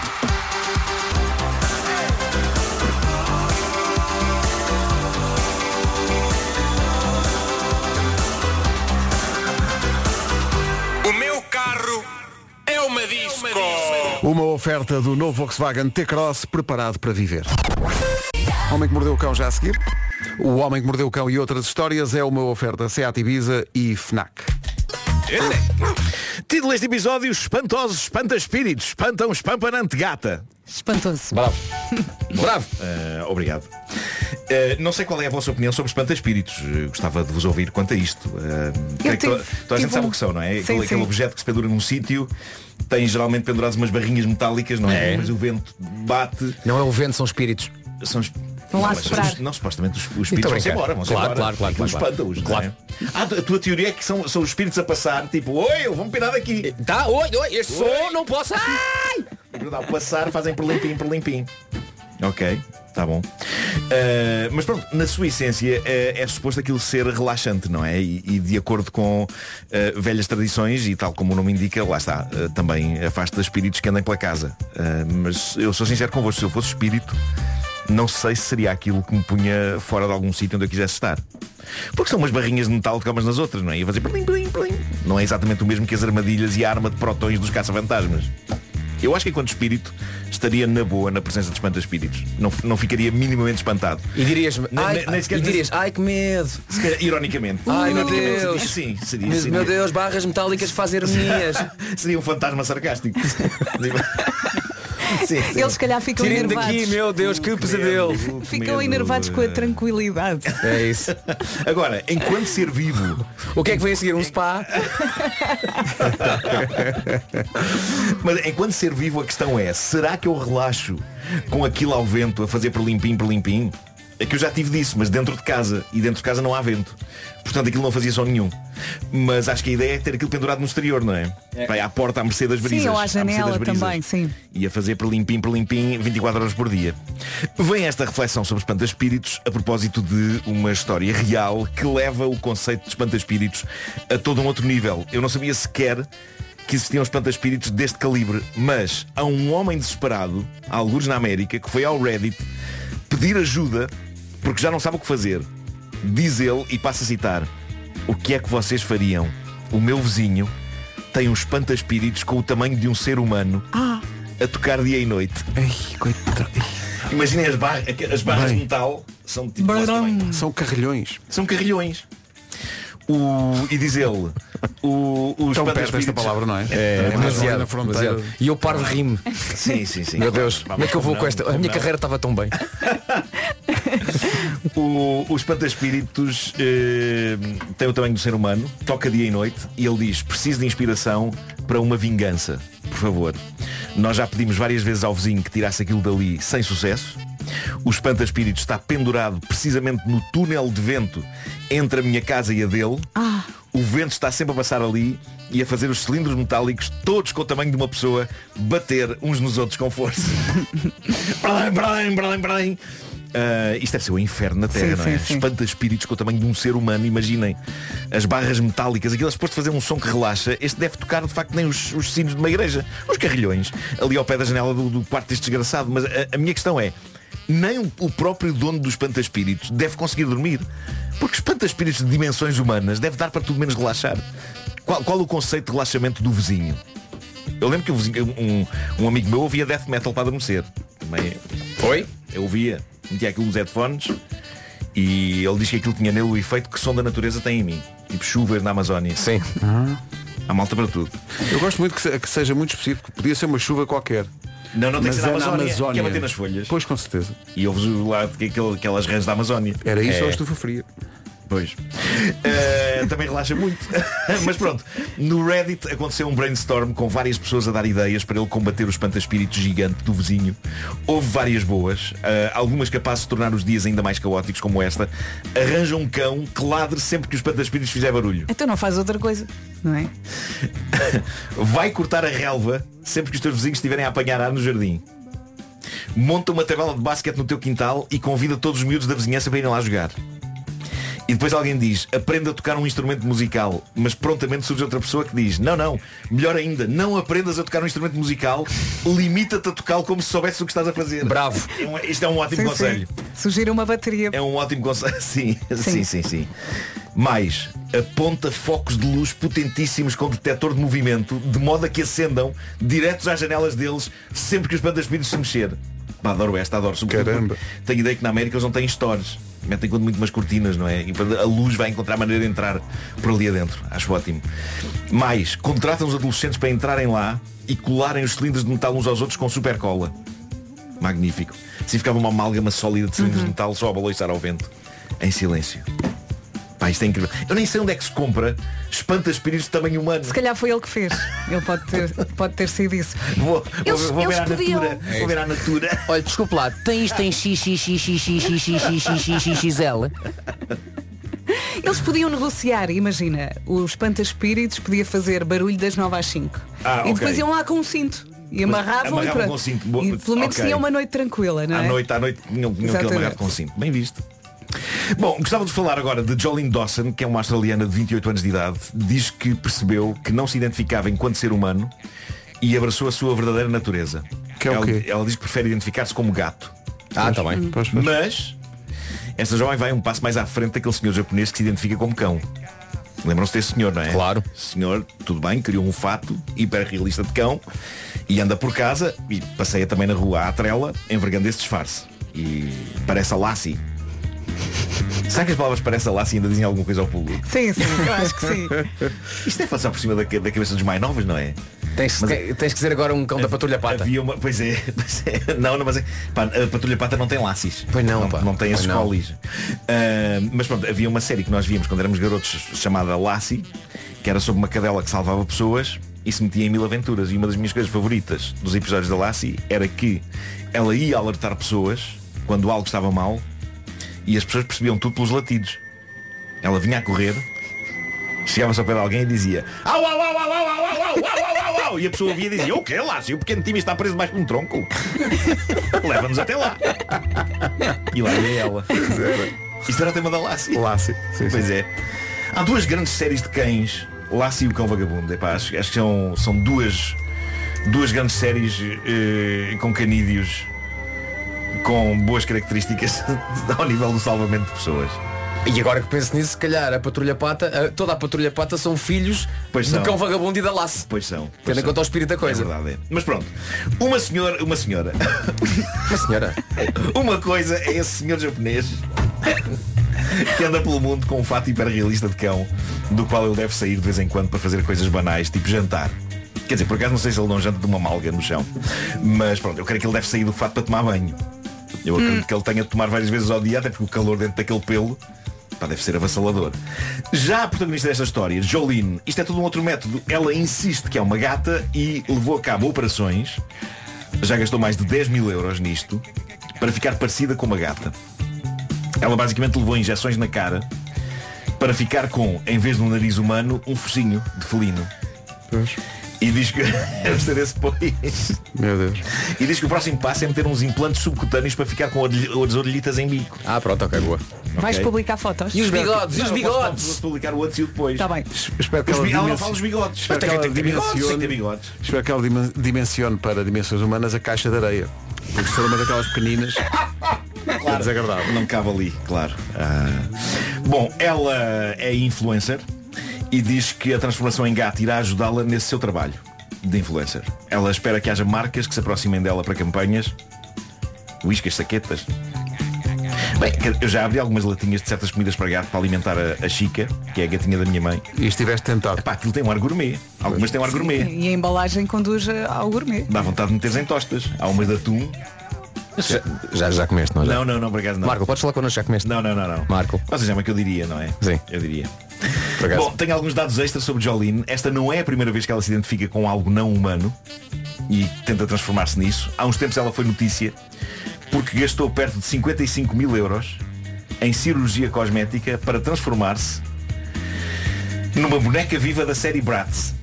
O meu carro é uma disco. Uma oferta do novo Volkswagen T-Cross preparado para viver. Homem que Mordeu o Cão já a seguir. O Homem que Mordeu o Cão e outras histórias é uma oferta Seat Ibiza e FNAC. Título deste episódio: Espantosos espanta-espíritos espantam espampanante gata. Espantoso. Bravo. Bravo. Uh, obrigado. Uh, não sei qual é a vossa opinião sobre espanta-espíritos. Uh, gostava de vos ouvir quanto a isto. Uh, creio que tive- to- toda a gente tive sabe um- o que são, não é? Sim, aquele, sim. aquele objeto que se pendura num sítio, tem geralmente pendurados umas barrinhas metálicas, não é? É. Mas o vento bate. Não é o vento, são espíritos. São os... Vão lá não, mas soprar. os- não, supostamente os, os Estou a espíritos vão-se brincar. embora, vão-se Claro, embora. claro, claro, Aquilo claro, espanta-os, não claro. é? Ah, a tua teoria é que são, são os espíritos a passar, tipo, oi, vão pirar daqui. Tá, oi, oi, este som não posso. Ai! É verdade, ao passar fazem por limpim, por limpim. Ok, tá bom. Uh, mas pronto, na sua essência uh, é suposto aquilo ser relaxante, não é? E, e de acordo com uh, velhas tradições, e tal como o nome indica, lá está, uh, também afasta espíritos que andem pela casa. Uh, mas eu sou sincero convosco, se eu fosse espírito, não sei se seria aquilo que me punha fora de algum sítio onde eu quisesse estar. Porque são umas barrinhas de metal que umas nas outras, não é? E fazer plim, plim, plim. Não é exatamente o mesmo que as armadilhas e a arma de protões dos caça-fantasmas. Eu acho que enquanto espírito estaria na boa na presença de espanta-espíritos. Não, não ficaria minimamente espantado. E dirias-me, Nem- ai, nem- nem sequer e dirias, ai que medo. Se calhar, ironicamente. Ai meu Ironicamente, Deus. seria- Sim, seria, Meu, seria- meu Deus, barras metálicas fazem harmonias. Seria um fantasma sarcástico. Sim, sim. Eles se calhar ficam Tirem enervados. daqui, meu Deus, que pesadelo. Ficam medo, enervados com a eh. tranquilidade. É isso. Agora, enquanto ser vivo, O que é que vem a seguir? Um spa? mas enquanto ser vivo a questão é, será que eu relaxo com aquilo ao vento a fazer por limpim, por limpim? É que eu já tive disso, mas dentro de casa. E dentro de casa não há vento. Portanto aquilo não fazia som nenhum. Mas acho que a ideia é ter aquilo pendurado no exterior, não é? Vai à porta à mercê das brisas. Sim, ou à mercê das janela brisas. também, sim. E a fazer por limpim, por limpim vinte e quatro horas por dia. Vem esta reflexão sobre espanta-espíritos a propósito de uma história real que leva o conceito de espanta-espíritos a todo um outro nível. Eu não sabia sequer que existiam espanta-espíritos deste calibre, mas há um homem desesperado, há algures na América, que foi ao Reddit pedir ajuda porque já não sabe o que fazer. Diz ele, e passo a citar: o que é que vocês fariam? O meu vizinho tem um espanta-espíritos com o tamanho de um ser humano a tocar dia e noite. Ai, coitado. Imaginem as, barra, as barras Bem. de metal são tipo nosso tamanho. São carrilhões. São carrilhões. O, e diz ele, o, os Tão perto desta espanta-espíritos- palavra, não é? É, mais demasiado, ali na fronteira. demasiado. E eu paro de rime. Sim, sim, sim. Meu Deus, Vamos, como é que eu vou como com esta? não, A minha como carreira estava tão bem. O, o espanta-espíritos eh, tem o tamanho do ser humano, toca dia e noite, e ele diz: preciso de inspiração para uma vingança, por favor. Nós já pedimos várias vezes ao vizinho que tirasse aquilo dali sem sucesso. O espanta-espíritos está pendurado precisamente no túnel de vento entre a minha casa e a dele. Ah. O vento está sempre a passar ali e a fazer os cilindros metálicos, todos com o tamanho de uma pessoa, bater uns nos outros com força. Bralém, bralém, bralém, bralém. Uh, isto deve ser o inferno na Terra, sim, não é? sim, sim. Espanta-espíritos com o tamanho de um ser humano, imaginem. As barras metálicas, aquilo depois de fazer um som que relaxa, este deve tocar de facto nem os, os sinos de uma igreja, os carrilhões, ali ao pé da janela do, do quarto deste desgraçado. Mas a, a minha questão é, nem o próprio dono do espanta-espíritos deve conseguir dormir, porque espanta-espíritos de dimensões humanas deve dar para tudo menos relaxar. Qual, qual o conceito de relaxamento do vizinho? Eu lembro que o vizinho, um, um amigo meu ouvia death metal para adormecer. Também. Oi? Eu ouvia, metia aquilo nos headphones e ele diz que aquilo tinha nele o efeito que som da natureza tem em mim. Tipo chuvas na Amazónia. Sim. Ah. Há malta para tudo. Eu gosto muito que, se, que seja muito específico. Podia ser uma chuva qualquer. Não, não tem Mas que ser é na na Amazónia, Amazónia. que é bater nas folhas. Pois, com certeza. E ouves lá aquele, aquelas rãs da Amazónia. Era isso é... ou a estufa fria? Pois. Uh, também relaxa muito. Mas pronto, no Reddit aconteceu um brainstorm com várias pessoas a dar ideias para ele combater o espanta-espírito gigante do vizinho. Houve várias boas, uh, algumas capazes de tornar os dias ainda mais caóticos, como esta. Arranja um cão que ladre sempre que o espanta-espíritos fizer barulho. Então não faz outra coisa, não é? Vai cortar a relva sempre que os teus vizinhos estiverem a apanhar ar no jardim. Monta uma tabela de basquete no teu quintal e convida todos os miúdos da vizinhança para irem lá jogar. E depois alguém diz, aprenda a tocar um instrumento musical. Mas prontamente surge outra pessoa que diz, não, não, melhor ainda, não aprendas a tocar um instrumento musical, limita-te a tocá-lo como se soubesse o que estás a fazer. Bravo. É um, isto é um ótimo Sim, conselho. sim. Sugira uma bateria. É um ótimo conselho. Sim, sim, Sim. sim, sim. Mais, aponta focos de luz potentíssimos com detector de movimento, de modo a que acendam diretos às janelas deles sempre que os espanta-espíritos se mexer. Pá, adoro esta, adoro. Caramba. Tenho ideia que na América eles não têm stores. Metem quando muito umas cortinas, não é? E a luz vai encontrar maneira de entrar por ali adentro. Acho ótimo. Mais, contratam os adolescentes para entrarem lá e colarem os cilindros de metal uns aos outros com super cola. Magnífico. Assim ficava uma amálgama sólida de cilindros Uhum. de metal só a baloiçar ao vento. Em silêncio. Pá, isto é incrível. Eu nem sei onde é que se compra espanta-espíritos de tamanho humano. Se calhar foi ele que fez. Ele pode ter, pode ter sido isso. Vou, Eles- vou, vou ver eles à podiam- natura. Vou ver à natura. Olha, desculpe lá, tem isto em X X X X X X X X X X X L? Eles podiam negociar, imagina, o espanta-espíritos podia fazer barulho das nove às cinco. Ah, e depois ok. iam lá com um cinto. E Mas amarravam, e amarravam pronto. com um cinto. Bo- E pelo menos ok. tinha uma noite tranquila, não é? À noite, à noite tinham, tinham que Exatamente. amarrar com cinto. Bem visto. Bom, gostava de falar agora de Jolene Dawson, que é uma australiana de vinte e oito anos de idade. Diz que percebeu que não se identificava enquanto ser humano e abraçou a sua verdadeira natureza. Que é o ela, quê? ela diz que prefere identificar-se como gato. Ah, está bem. Pois, pois. Mas esta jovem vai um passo mais à frente daquele senhor japonês que se identifica como cão. Lembram-se desse senhor, não é? Claro. Senhor, tudo bem, criou um fato hiperrealista de cão e anda por casa e passeia também na rua à trela, envergando esse disfarce. E parece a Lassie. Será que as palavras parece a Lassie ainda dizem alguma coisa ao público? Sim, sim, eu acho que sim. Isto é passar por cima da, da cabeça dos mais novos, não é? Tens, Mas- te- tens que dizer agora um cão da patrulha pata. Havia uma, pois é, pois é. Não, não, mas é, pá, a Patrulha Pata não tem laços. Pois não, não, pá. não tem esses Pois não. colis. Ah, mas pronto, havia uma série que nós víamos quando éramos garotos chamada Lassie, que era sobre uma cadela que salvava pessoas e se metia em mil aventuras. E uma das minhas coisas favoritas dos episódios da Lassie era que ela ia alertar pessoas quando algo estava mal e as pessoas percebiam tudo pelos latidos. Ela vinha a correr, chegava-se ao pé de alguém e dizia au, au, au, au, au, au, au, au, au, au, au, e a pessoa via e dizia, o que é lá? Se o pequeno time está preso mais por um tronco. Leva-nos até lá. E lá ia ela. Isto era o tema da Lassie. Lassie, sim, Pois sim. é. Há duas grandes séries de cães, Lassie e o Cão Vagabundo. Epá, acho, acho que são, são duas, duas grandes séries eh, com canídeos com boas características ao nível do salvamento de pessoas. E agora que penso nisso, se calhar a patrulha pata, a- toda a patrulha pata são filhos Pois do são. cão vagabundo e da laço. Pois são. pois Tendo em são. conta o espírito da coisa. É verdade, é. Mas pronto. Uma senhora, uma senhora. Uma senhora. Uma coisa é esse senhor japonês que anda pelo mundo com um fato hiperrealista de cão, do qual ele deve sair de vez em quando para fazer coisas banais, tipo jantar. Quer dizer, por acaso não sei se ele não janta de uma malga no chão. Mas pronto, eu creio que ele deve sair do fato para tomar banho. Eu acredito que ele tenha de tomar várias vezes ao dia, até porque o calor dentro daquele pelo, pá, deve ser avassalador. Já a protagonista desta história, Jolene, isto é todo um outro método. Ela insiste que é uma gata e levou a cabo operações. Já gastou mais de dez mil euros nisto. para ficar parecida com uma gata. Ela basicamente levou injeções na cara para ficar com, em vez de um nariz humano, um focinho de felino. Pois. E diz que depois. Meu Deus. E diz que o próximo passo é meter uns implantes subcutâneos para ficar com as orelhitas em bico. Ah, pronto, ok, boa. Vais Ok? publicar fotos? E os bigodes? E os Não, eu bigodes? Posso, posso publicar o antes e o depois. Está bem. Espero que Os ela, bi- ela não dimensi- fala os bigodes. espero que Tem- ela tem que ter bigodes, tem que ter dimensione- bigodes. espero que ela dimen- dimensione para dimensões humanas a caixa de areia. Porque se for uma daquelas pequeninas, é desagradável. Não cabe ali, claro. Ah. Bom, ela é influencer e diz que a transformação em gato irá ajudá-la nesse seu trabalho de influencer. Ela espera que haja marcas que se aproximem dela para campanhas. Whiskas, saquetas. Bem, eu já abri algumas latinhas de certas comidas para gato para alimentar a, a Chica, que é a gatinha da minha mãe. E estiveste tentado. Epá, aquilo tem um ar gourmet. Algumas têm um ar gourmet. E a embalagem conduz ao gourmet. Dá vontade de meter em tostas. Há umas de atum. Já, já, já comeste, não? Já? Não, não, não, por acaso não. Marco, podes falar connosco, já comeste? Não, não, não, não. Marco. Ou seja, é uma que eu diria, não é? Sim. Eu diria. Por acaso. Bom, tenho alguns dados extras sobre Jolene. Esta não é a primeira vez que ela se identifica com algo não humano e tenta transformar-se nisso. Há uns tempos ela foi notícia porque gastou perto de cinquenta e cinco mil euros em cirurgia cosmética para transformar-se numa boneca viva da série Bratz.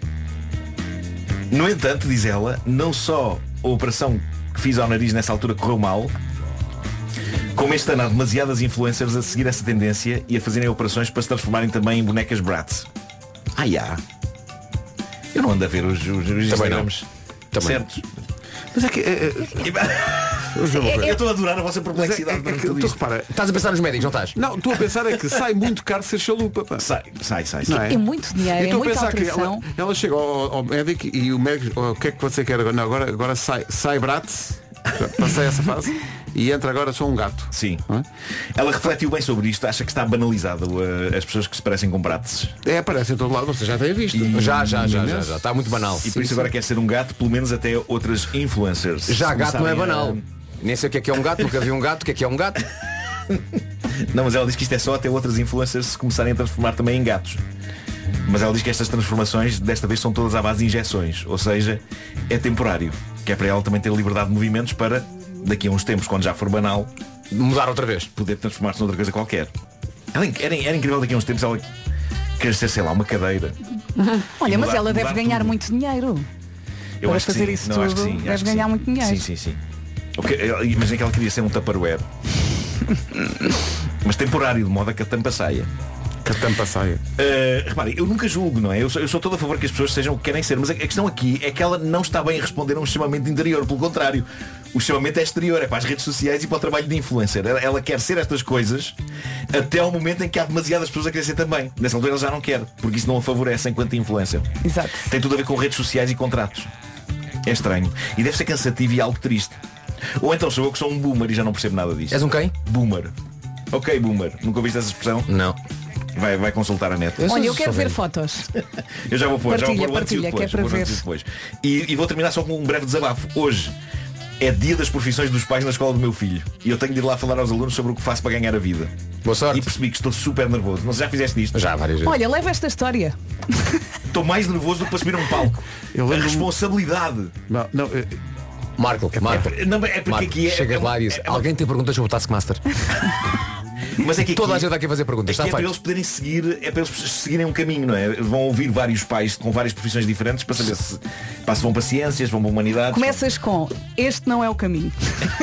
No entanto, diz ela, não só a operação que fiz ao nariz nessa altura correu mal, como este ano há demasiadas influencers a seguir essa tendência e a fazerem operações para se transformarem também em bonecas Bratz. Ah, já. Eu não ando a ver os, os, os Instagrams. Certo. Mas é que... É, é... Eu estou a adorar a vossa perplexidade. É, é, é que, tu repara, estás a pensar nos médicos, não estás? Não, estou a pensar é que sai muito caro ser chalupa. Pá. Sai, sai, sai. Não É muito dinheiro, Eu é estou a muita pensar que ela, alteração. ela chega ao, ao médico e o médico, oh, o que é que você quer agora? Não, agora, agora sai, sai Bratz, passei essa fase e entra agora só um gato. Sim. É? Ela refletiu bem sobre isto, acha que está banalizado uh, as pessoas que se parecem com Bratzes. É, aparece em todo lado, você já tem visto. E- Já, já, já, já, já. Está muito banal. E por isso agora quer ser um gato, pelo menos até outras influencers. Já Se gato não é começarem a- banal. Nem sei o que é que é um gato, nunca vi um gato, o que é que é um gato. Não, mas ela diz que isto é só até outras influencers se começarem a transformar também em gatos. Mas ela diz que estas transformações desta vez são todas à base de injeções. Ou seja, é temporário. Que é para ela também ter liberdade de movimentos para, daqui a uns tempos, quando já for banal, mudar outra vez, poder transformar-se noutra coisa qualquer. Ela, era, era incrível daqui a uns tempos ela querer ser, sei lá, uma cadeira. Olha, mas Mudar- ela deve mudar ganhar tudo. muito dinheiro. Eu Para acho que fazer sim. isso Não, acho que tudo, sim, deve acho que ganhar sim. muito dinheiro. Sim, sim, sim. Okay, imagina que ela queria ser um Tupperware. Mas temporário, de modo a que a tampa saia. Que a tampa saia. Uh, reparem, eu nunca julgo, não é? Eu sou, eu sou todo a favor que as pessoas sejam o que querem ser. Mas a, a questão aqui é que ela não está bem a responder a um chamamento interior. Pelo contrário, o chamamento é exterior. É para as redes sociais e para o trabalho de influencer. Ela, ela quer ser estas coisas até ao momento em que há demasiadas pessoas a querer ser também. Nessa altura ela já não quer, porque isso não a favorece enquanto influencer. Exato. Tem tudo a ver com redes sociais e contratos. É estranho. E deve ser cansativo e algo triste. Ou então sou eu que sou um boomer e já não percebo nada disso. És um quem? Boomer. Ok, boomer. Nunca ouviste essa expressão? Não. Vai, vai consultar a net. Olha, eu quero ver fotos. Eu já vou pôr, já vou Partilha, pôr o antes e o partilha, depois. que é para vou pôr o ver. antes e depois. E, e vou terminar só com um breve desabafo. Hoje é dia das profissões dos pais na escola do meu filho. E eu tenho de ir lá falar aos alunos sobre o que faço para ganhar a vida. Boa sorte. E percebi que estou super nervoso. Não sei, já fizeste isto? Já, várias vezes. Olha, leva esta história. Estou mais nervoso do que para subir a um palco. Eu a lembro-me- responsabilidade. Não, não, eh, Marco, Marco. Não, é porque Marco, aqui é. chega é, lá e diz, é- é uma- alguém tem perguntas sobre o Taskmaster? Mas é que aqui, Toda a gente vai aqui fazer perguntas, é, está que é para feito. eles poderem seguir, é para eles seguirem um caminho, não é? Vão ouvir vários pais com várias profissões diferentes para saber se, pá, se vão para ciências, vão para humanidades. Começas com este não é o caminho.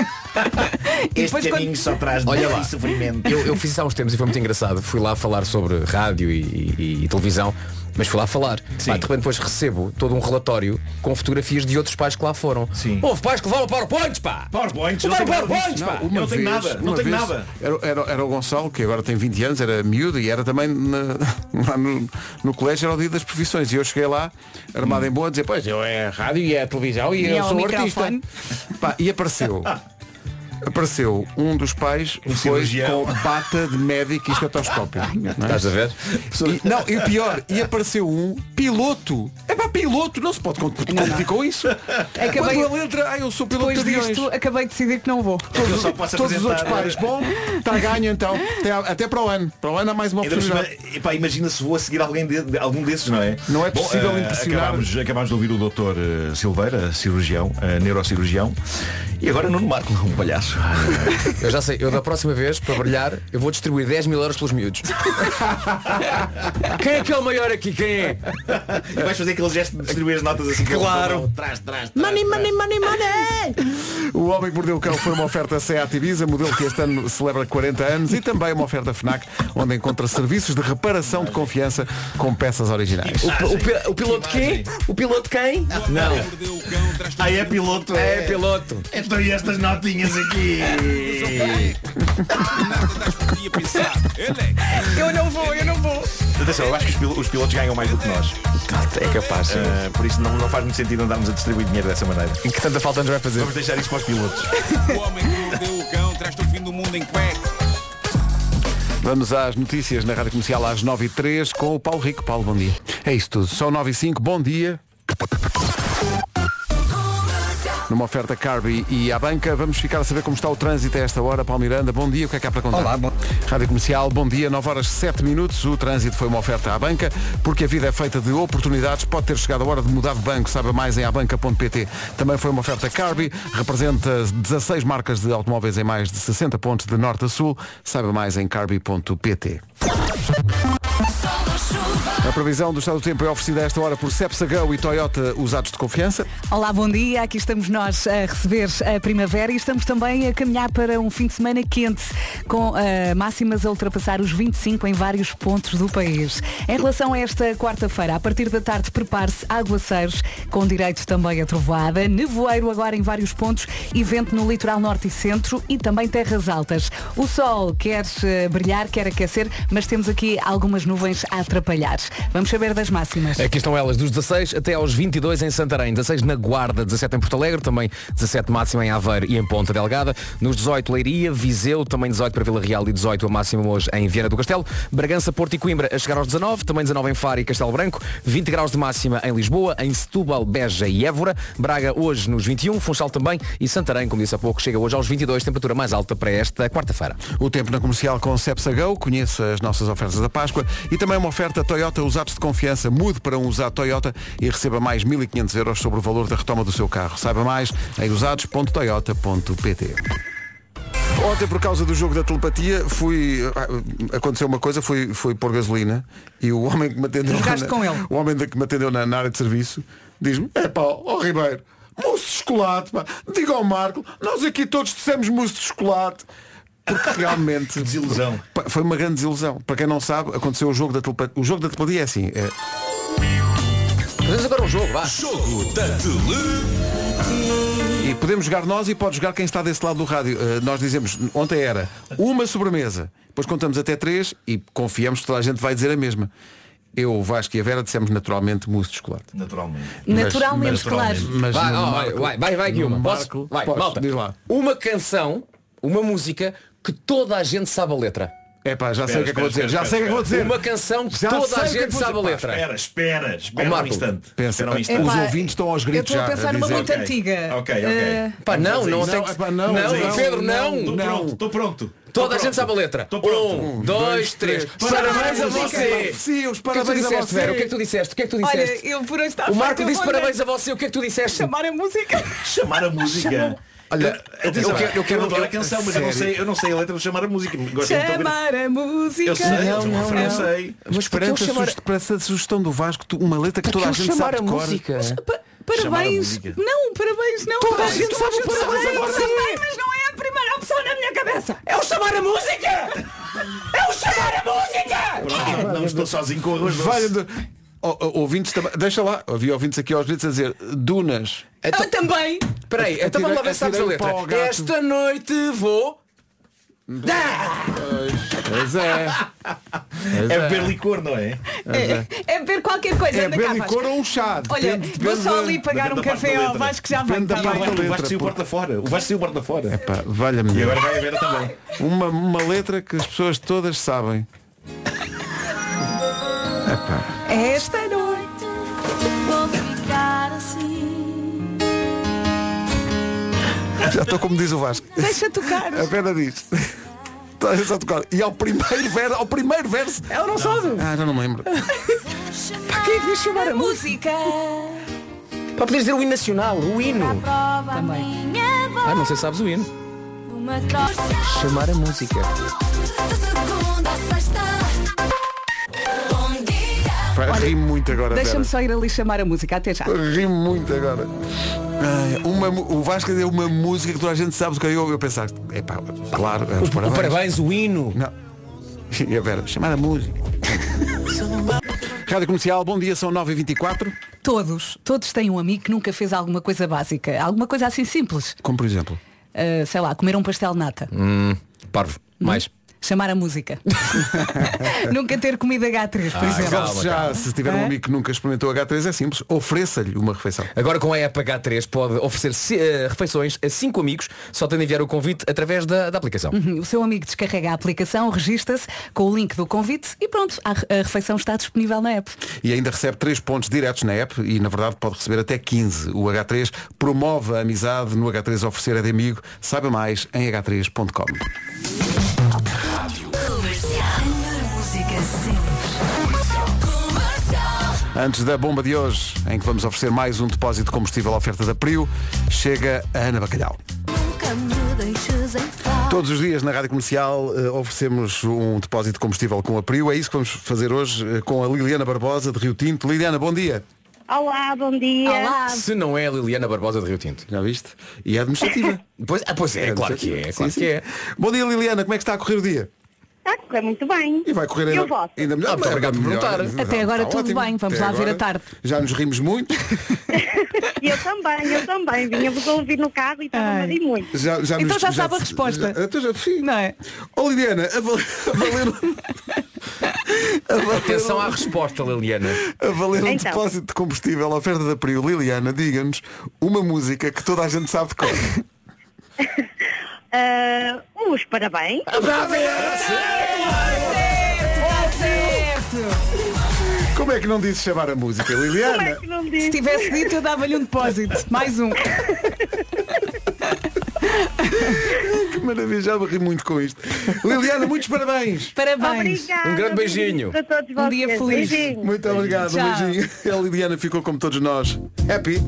E Este depois caminho quando- só traz Olha dor lá. e sofrimento. Eu, eu fiz isso há uns tempos e foi muito engraçado. Fui lá falar sobre rádio e, e- e televisão, mas fui lá falar. Sim. Pá, de repente depois recebo todo um relatório com fotografias de outros pais que lá foram. Sim. Houve pais que levaram PowerPoints, pá! PowerPoint, Levaram não tenho nada PowerPoints, disso. pá! Eu não tenho nada, não uma tenho vez, nada. Era, era, era o Gonçalo, que agora tem vinte anos, era miúdo e era também na- lá no, no colégio, era o dia das profissões. E eu cheguei lá, armado em boa, a dizer, pois eu é a rádio e é a televisão e, E eu é o sou artista. microfone. Pá, e apareceu. Apareceu um dos pais Um foi cirurgião. com bata de médico e estetoscópio. Não é? Estás a ver? E, não, e o pior, e apareceu um piloto. É para piloto, não se pode competir com isso. Acabei- Quando ele entra, ah, eu sou piloto Depois de aviões. disto, acabei de decidir que não vou. Eu só posso Todos os outros apresentar- pais, bom, está ganho então. Até, até para o ano. Para o ano há mais uma Ainda por cima, oportunidade. epá, imagina se vou a seguir alguém de, de- algum desses, não é? Não é Bom, possível eh, impressionar. acabámos, acabámos de ouvir o doutor eh, Silveira, cirurgião, eh, neurocirurgião. E agora Nuno Marco, um palhaço. pilotos. Eu já sei, eu da próxima vez, para brilhar, eu vou distribuir dez mil euros pelos miúdos. Quem é que é o maior aqui? Quem é? E vais fazer aquele gesto de distribuir as notas assim. Claro. Trás, trás, trás. Money, money, money, money. O Homem que Mordeu o Cão foi uma oferta Seat Ibiza, modelo que este ano celebra quarenta anos, e também uma oferta FNAC, onde encontra serviços de reparação de confiança com peças originais. O, o, pi- o piloto quem? O piloto quem? Não. Ah, é piloto? É, é piloto. Então e estas notinhas aqui? Eu não vou, eu não vou. Atenção, eu acho que os pil- os pilotos ganham mais do que nós. É capaz. sim. Uh, por isso não, não faz muito sentido andarmos a distribuir dinheiro dessa maneira. E que tanta falta nos vai fazer? Vamos deixar isso para os pilotos. O homem que mordeu o cão traz-te o fim do mundo em cueca. Vamos às notícias na Rádio Comercial às nove e três com o Paulo Rico. Paulo, bom dia. É isso tudo. São nove e cinco, bom dia. Numa oferta Carby e à banca, vamos ficar a saber como está o trânsito a esta hora. Paulo Miranda, bom dia, o que é que há para contar? Olá, bom... Rádio Comercial, bom dia, nove horas sete minutos. O trânsito foi uma oferta à banca, porque a vida é feita de oportunidades. Pode ter chegado a hora de mudar de banco, saiba mais em abanca ponto pt. Também foi uma oferta Carby, representa dezasseis marcas de automóveis em mais de sessenta pontos de norte a sul. Saiba mais em carby ponto pt. A previsão do estado do tempo é oferecida a esta hora por Cepsagão e Toyota usados de confiança. Olá, bom dia. Aqui estamos nós a receber a primavera e estamos também a caminhar para um fim de semana quente, com uh, máximas a ultrapassar os vinte e cinco em vários pontos do país. Em relação a esta quarta-feira, a partir da tarde prepare-se aguaceiros, com direito também a trovoada, nevoeiro agora em vários pontos e vento no litoral norte e centro e também terras altas. O sol quer uh, brilhar, quer aquecer, mas temos aqui algumas nuvens a atrapalhar. Vamos saber das máximas. Aqui estão elas, dos dezasseis até aos vinte e dois em Santarém, dezasseis na Guarda, dezassete em Porto Alegre, também dezassete máxima em Aveiro e em Ponta Delgada, nos dezoito Leiria, Viseu, também dezoito para Vila Real e dezoito a máxima hoje em Viana do Castelo, Bragança, Porto e Coimbra a chegar aos dezanove, também dezanove em Faro e Castelo Branco, vinte graus de máxima em Lisboa, em Setúbal, Beja e Évora, Braga hoje nos vinte e um, Funchal também e Santarém, como disse há pouco, chega hoje aos vinte e dois, temperatura mais alta para esta quarta-feira. O tempo na Comercial com Cepsagão, conheça as nossas ofertas da Páscoa e também uma oferta Toyota usados de confiança. Mude para um usado Toyota e receba mais mil e quinhentos euros sobre o valor da retoma do seu carro. Saiba mais em usados ponto toyota ponto pt. Ontem, por causa do jogo da telepatia, fui aconteceu uma coisa, fui, fui pôr gasolina e o homem que me atendeu Jogaste na, com ele. o homem que me atendeu na, na área de serviço diz-me: é pá, ó Ribeiro, mousse de chocolate, pá. Diga ao Marco, nós aqui todos dissemos mousse de chocolate. Porque realmente desilusão. Foi uma grande desilusão. Para quem não sabe, aconteceu o jogo da telepatia. O jogo da telepatia é assim. É... Fazemos agora um jogo, vá. Jogo da telepatia. E podemos jogar nós e pode jogar quem está desse lado do rádio. Uh, nós dizemos, ontem era uma sobremesa. Depois contamos até três e confiamos que toda a gente vai dizer a mesma. Eu, o Vasco e a Vera dissemos naturalmente mousse de chocolate. Naturalmente. Naturalmente, mas, claro. Mas vai, no oh, Marco, vai, vai, vai, Guilherme. Posso? Marco, Vai, podes, malta. diz lá. Uma canção, uma música que toda a gente sabe a letra. É pá, já Espera, sei o que é que vou dizer. espera, Já sei o que é que vou dizer. Uma canção que Já toda sei a o que é que gente vou sabe a dizer. letra. Espera, espera, espera Ó, um Marco, instante. Pensa, Espera um os instante. ouvintes estão aos Eu gritos estou a já. pensar a numa dizer. muito Ok. antiga. Ok, ok. Eh, Pá, não, não, Não, tem. epá, não, não, não, Pedro, não. Estou Não. pronto, estou pronto. Toda a gente sabe a letra. Tô pronto. Um, dois, três. Parabéns a você. Sim, os O que é que tu parabéns a disseste, você. Vera? O que é que tu disseste? O que é que tu Olha, disseste? eu por hoje está O Marco feito, eu disse vou parabéns a você. O que é que tu disseste? chamar a música. Chamar a música. Olha, Atenção, eu quero- eu quero- adoro a eu- canção, mas eu não, sério. sei, eu não sei a letra de chamar a música. Gosto muito de ouvir. Chamar a música. Eu sei, Não, não, não, não, eu não. sei. Mas perante a, chamar- sugest- perante a sugestão do Vasco, tu- uma letra que Porque toda a eu gente chamar sabe a de cor. música. Pa- Chamar a Parabéns. música. Não, parabéns não. Toda a Parabéns, gente sabe o toda a parabéns gente agora. sabe, mas não é a primeira opção na minha cabeça. É o chamar a música! É o chamar a música! Pronto, não estou sozinho com arroz doce. Valha de... Oh, oh, ouvintes também. Deixa lá. Havia ouvintes aqui aos gritos a dizer Dunas. Eu também. Espera aí, então vamos lá ver se sabes a Atirei letra. para o gato. Esta noite vou... Pois é. Pois É beber licor, não é? É, é beber qualquer coisa. É anda beber cá, licor Vasco. ou um chá. Olha, Depende- vou depende só da- ali pagar depende um da parte café da ao letra. Vasco que já Depende vem. da Tá parte bem. da O Vasco letra, saiu pô. porta fora. O Vasco saiu porta fora. Epá, valha-me E Deus. agora vai a Vera também. Uma, uma letra que as pessoas todas sabem. Epá. Esta noite Vou ficar assim. Já estou como diz o Vasco. deixa tocar. A Vera diz. Toda a gente sabe tocar. E ao primeiro verso, ao primeiro verso. Ela não sabe. Ah, já não me lembro. Pá, quem é que diz chamar a A música? música. Pá, podes dizer o hino nacional, o hino. Também. Ah, não sei se sabes o hino. Chamar a música. Rimo muito agora. Deixa-me só ir ali chamar a música, até já. Rimo muito agora. Ai, uma, o Vasco deu uma música que toda a gente sabe do que eu, eu pensar. É pá, claro, é os O parabéns. parabéns, o hino. Não. E a Vera, chamar a música. Rádio Comercial, bom dia, são nove e vinte e quatro. Todos, todos têm um amigo que nunca fez alguma coisa básica. Alguma coisa assim simples. Como por exemplo? Uh, sei lá, comer um pastel de nata. Hum, parvo. Mais. Chamar a música. Nunca ter comido H três, por Ah, exemplo. calma, já, calma. Se tiver um amigo que nunca experimentou H três é simples, ofereça-lhe uma refeição. Agora com a app H três pode oferecer uh, refeições a cinco amigos, só tem de enviar o convite através da, da aplicação. Uhum. O seu amigo descarrega a aplicação, registra-se com o link do convite e pronto, a, a refeição está disponível na app. E ainda recebe três pontos diretos na app e na verdade pode receber até quinze. O H três promove a amizade no H três oferecer é de amigo. Saiba mais em h três ponto com. Antes da bomba de hoje, em que vamos oferecer mais um depósito de combustível à oferta da Prio, chega a Ana Bacalhau. Todos os dias na Rádio Comercial uh, oferecemos um depósito de combustível com a Prio. É isso que vamos fazer hoje uh, com a Liliana Barbosa de Rio Tinto. Liliana, bom dia. Olá, bom dia. Olá. Se não é a Liliana Barbosa de Rio Tinto. Já viste? E é administrativa. Pois, ah, pois é, é claro que é, claro sim, que é. Bom dia, Liliana, como é que está a correr o dia? Está a correr muito bem. E vai correr e ainda, o vosso? ainda melhor. Ah, muito obrigado por perguntar. Até agora está tudo ótimo. bem, vamos Até lá agora, ver a tarde. Já nos rimos muito. E eu também, eu também. Vinha-vos a ouvir no carro e estava a rir muito. Já, já Então nos, já sabe a resposta. Já, então já, sim. Não é? Oh, Liliana, a valer, a valer, a valer Atenção à resposta, Liliana. A valer um Então. depósito de combustível, a oferta da Prio. Liliana, diga-nos uma música que toda a gente sabe de cor. Ah, os parabéns. Como é que não disse chamar a música, Como é Liliana? que não Se disse? tivesse dito eu dava-lhe um depósito. Mais um. Que maravilha, já me ri muito com isto. Liliana, muitos parabéns. Parabéns. Obrigada. Um grande beijinho. Para todos Um dia vocês. feliz. Beijinho. Muito obrigado, um Tchau. beijinho. A Liliana ficou como todos nós. Happy.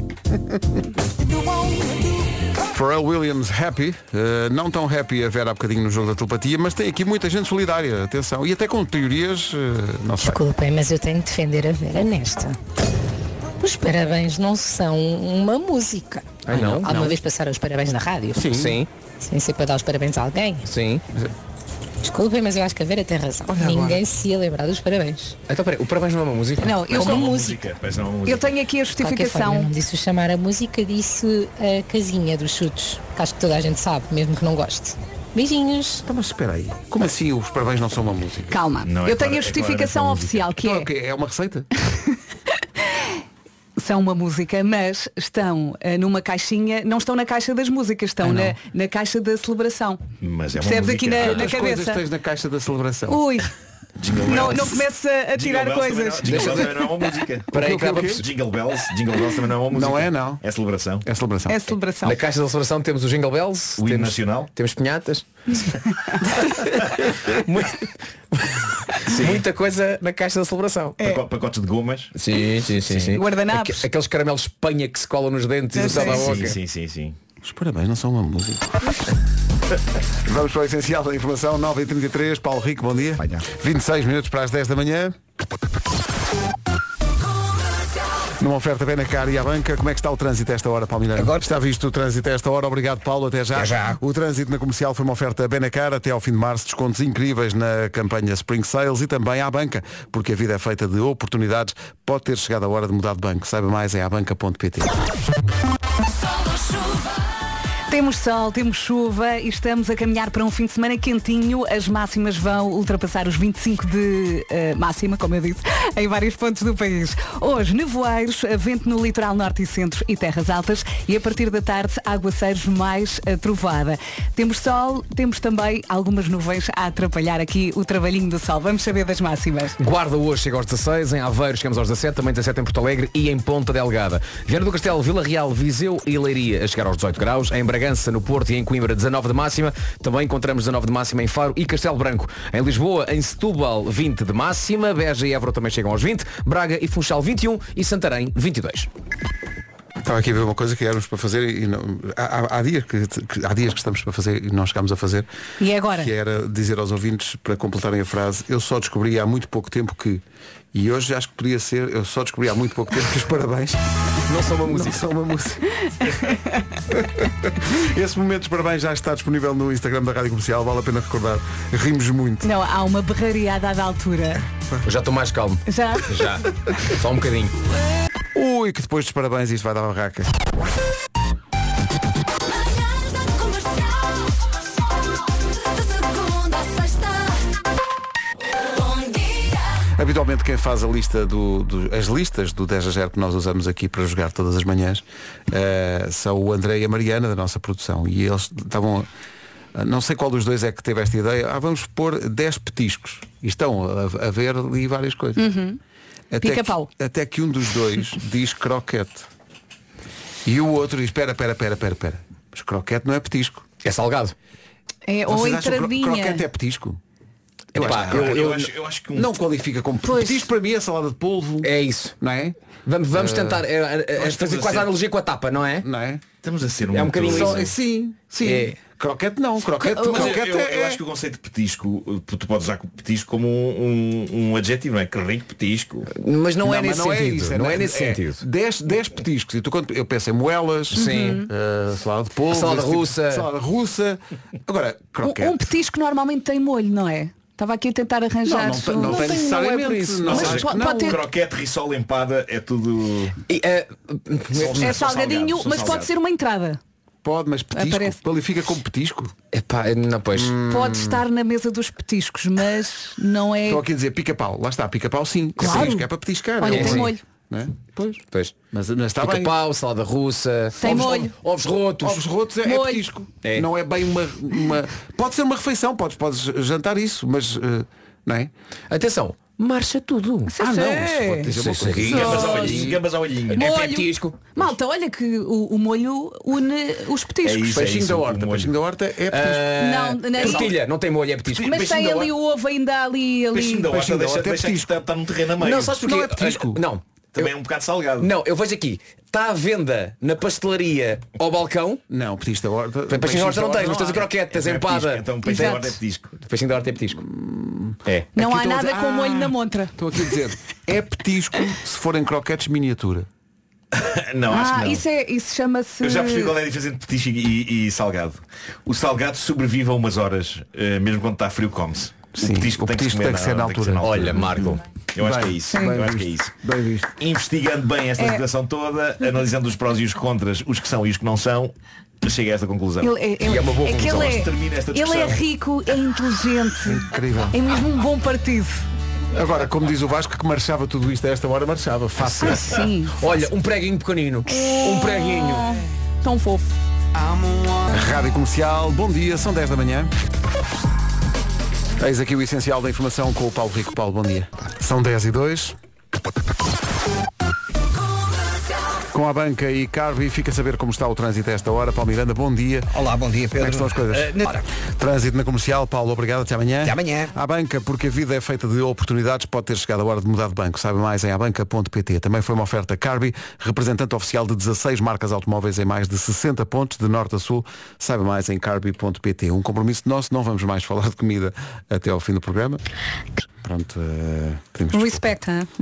Pharrell Williams, happy. Uh, não tão happy a Vera há bocadinho no jogo da telepatia, mas tem aqui muita gente solidária, atenção. E até com teorias, uh, não sei. Desculpem, mas eu tenho de defender a Vera nesta. Os parabéns não são uma música. Ai, não, Alguma não. vez passaram os parabéns na rádio? Sim. Sim. Sem ser para dar os parabéns a alguém? Sim. Desculpem, mas eu acho que a Vera tem razão. Olha Ninguém agora. se ia lembrar dos parabéns. Então peraí, o parabéns não é uma música? Não, eu, Como como música. Mas não é uma música. eu tenho aqui a De qualquer forma, justificação. não disse o chamar a música, disse a casinha dos chutes. Que acho que toda a gente sabe, mesmo que não goste. Beijinhos. Então, mas espera aí. Como assim os parabéns não são uma música? Calma, Não é eu tenho clara- a é justificação claramente uma oficial que Então, é, o quê? É uma receita? são uma música, mas estão eh, numa caixinha, não estão na caixa das músicas, estão Ah, não. na, na caixa da celebração. Mas é uma Percebes música. aqui na, na Quantas coisas cabeça? tens na caixa da celebração? Ui, Jingle não, Bells. não começa a tirar Jingle Bells coisas. também não- Jingle Bells também não é uma música. Espera aí, O quê, o acaba quê? por- Jingle Bells, Jingle Bells também não é uma música. Não é, não. É celebração. É celebração. É celebração. Na caixa da celebração temos o Jingle Bells, O hino temos, nacional. temos pinhatas. Mu- Muita coisa na caixa da celebração. Paco- Pacotes de gomas. Sim, sim, sim, sim. Guardanapos. Aque- Aqueles caramelos Espanha que se colam nos dentes e Eu no céu da sei. boca. Sim, sim, sim, sim. Os parabéns não são uma música. Vamos para o essencial da informação. nove e trinta e três, Paulo Rico, bom dia. vinte e seis minutos para as dez da manhã. Numa oferta bem na cara e à banca, como é que está o trânsito a esta hora, Paulo Mineiro? Agora está visto o trânsito a esta hora. Obrigado, Paulo. Até já. Até já. O trânsito na comercial foi uma oferta bem na cara até ao fim de março. Descontos incríveis na campanha Spring Sales e também à banca, porque a vida é feita de oportunidades. Pode ter chegado a hora de mudar de banco. Saiba mais em abanca ponto pt. Temos sol, temos chuva e estamos a caminhar para um fim de semana quentinho. As máximas vão ultrapassar os vinte e cinco de uh, máxima, como eu disse, em vários pontos do país. Hoje, nevoeiros, vento no litoral norte e centro e terras altas e a partir da tarde, aguaceiros mais uh, trovada. Temos sol, temos também algumas nuvens a atrapalhar aqui o trabalhinho do sol. Vamos saber das máximas. Guarda hoje chega aos dezasseis, em Aveiro chegamos aos dezassete, também dezassete em Porto Alegre e em Ponta Delgada. Viana do Castelo, Vila Real, Viseu e Leiria a chegar aos dezoito graus, em Bragança, no Porto e em Coimbra dezanove de máxima, também encontramos dezanove de máxima em Faro e Castelo Branco. Em Lisboa, em Setúbal, vinte de máxima, Beja e Évora também chegam aos vinte, Braga e Funchal vinte e um e Santarém vinte e dois. Estava aqui a ver uma coisa que éramos para fazer e não, há, há, dias que, que, há dias que estamos para fazer e não chegámos a fazer. E agora? Que era dizer aos ouvintes, para completarem a frase, eu só descobri há muito pouco tempo que, e hoje acho que podia ser, eu só descobri há muito pouco tempo que os parabéns não são uma música. Não são uma música. Esse momento dos parabéns já está disponível no Instagram da Rádio Comercial, vale a pena recordar. Rimos muito. Não, há uma berraria a dada altura. Eu já estou mais calmo. Já? Já. Só um bocadinho. Ui, que depois dos parabéns isto vai dar barraca. Habitualmente quem faz a lista do, do, as listas do dez a zero que nós usamos aqui para jogar todas as manhãs uh, são o André e a Mariana da nossa produção. E eles estavam, uh, não sei qual dos dois é que teve esta ideia, ah, vamos pôr dez petiscos. E estão a, a ver ali várias coisas. Uhum. Até, Pica-pau. que, até que um dos dois diz croquete. E o outro diz, espera, espera, espera, espera, espera. Mas croquete não é petisco. É salgado. É, ou Vocês acham que entradinha. cro- croquete é petisco? Eu, Epá, acho, eu- eu, eu eu acho- eu acho que um- não qualifica como Pois. petisco. Para mim é salada de polvo. É isso. Não é? Vamos, vamos Uh, tentar é, é, é, nós estamos fazer a quase ser- a analogia com a tapa, não é? Não é? Estamos a ser É um muito- bocadinho Só- isso. sim, sim. É. Croquete não, croquete, Mas eu, croquete eu- é, eu acho que o conceito de petisco, tu podes usar petisco como um, um, um adjetivo, não é? Que rico petisco. Mas não, é mas nesse sentido. isso, não é nesse sentido. dez, dez petiscos. E tu, quando, eu penso em moelas, Sim. uh, salada de polvo, Salada esse tipo- russa. salada russa. Agora, croquete. Um, um petisco normalmente tem molho, não é? Estava aqui a tentar arranjar. Não, não tem- não tem necessariamente, Não é por isso. não, Mas acho pode, que pode ter. Croquete, risol, empada, é tudo... E, eh, É são salgadinho, salgados, são mas pode salgados. ser uma entrada. Pode, mas petisco Aparece. qualifica como petisco. epá, não, pois. Pode estar na mesa dos petiscos, mas não é. Estou aqui a dizer pica-pau. Lá está, pica-pau sim. Claro. É petisco, é para petiscar. Olha, é tem um- molho. Não é? Pois. Pois. Mas, mas está bem. Pica-pau, salada russa, Tem ovos, molho. ovos rotos. Ovos rotos é, é Molho. petisco. É. Não é bem uma, uma. Pode ser uma refeição, podes, podes jantar isso, mas uh, não é? Atenção, marcha tudo. Sim, Ah, não, sim. isso pode dizer uma Sim, coisa. sim. Gambas ao olhinho, gambas ao olhinho. É Molho. petisco. Malta, olha que o, o molho une os petiscos. É isso, Peixinho da o horta. molho. Peixinho da horta é petisco. Ah, Não, não, tortilha, não tem molho, é petisco. Mas Peixinho tem da ali horta. o ovo ainda ali. ali. Peixinho da horta Peixinho da deixa, horta é deixa que petisco. está, está num terreno a meio. Não, sabes porquê? Não é petisco. Ah, Não. Também é um bocado salgado. Não, eu vejo aqui. Está à venda na pastelaria ao balcão. Não, petisco da horta. Peixinho da horta não tens, mas tens a há. croquete, tens a É empada. petisco, então peixinho da Exato. horta é petisco. Peixinho da horta é petisco. É. Não Aqui há estou a nada dizer- com molho Ah, na montra. Estou aqui a dizer, é petisco se forem croquetes miniatura. Não, acho Ah, que não. isso, é, isso chama-se. Eu já percebi qual é a diferença entre petisco e, e salgado. O salgado sobrevive a umas horas, eh, mesmo quando está frio, come-se. Sim, o petisco o tem, petisco que, tem que ser na altura. Olha, Marco. Eu acho Bem, que é isso. bem Eu acho que é visto, isso. Bem visto. Investigando bem esta É. situação toda, analisando os prós e os contras, os que são e os que não são, chega a esta conclusão. Ele é, ele- E é uma boa é que conclusão. ele é, Termina esta ele é discussão. rico, é inteligente. Incrível. É mesmo um bom partido. Agora, como diz o Vasco, que marchava tudo isto a esta hora, marchava. Fácil. Ah, sim. Olha, um preguinho pequenino. Um preguinho. Tão fofo. Rádio Comercial, bom dia, são dez da manhã. Eis aqui o essencial da informação com o Paulo Rico. Paulo, bom dia. São dez e dois. Com a banca e Carvi, fica a saber como está o trânsito a esta hora. Paulo Miranda, bom dia. Olá, bom dia, Como é Pedro. que estão as coisas? Eh, na- Ora, trânsito na comercial, Paulo, obrigado, até amanhã. Até amanhã. À banca, porque a vida é feita de oportunidades, pode ter chegado a hora de mudar de banco. Saiba mais em abanca ponto pt. Também foi uma oferta Carbi, representante oficial de dezasseis marcas automóveis em mais de sessenta pontos, de norte a sul. Saiba mais em carbi ponto pt. Um compromisso nosso, não vamos mais falar de comida até ao fim do programa. Pronto, uh, pedimos Respect, hein?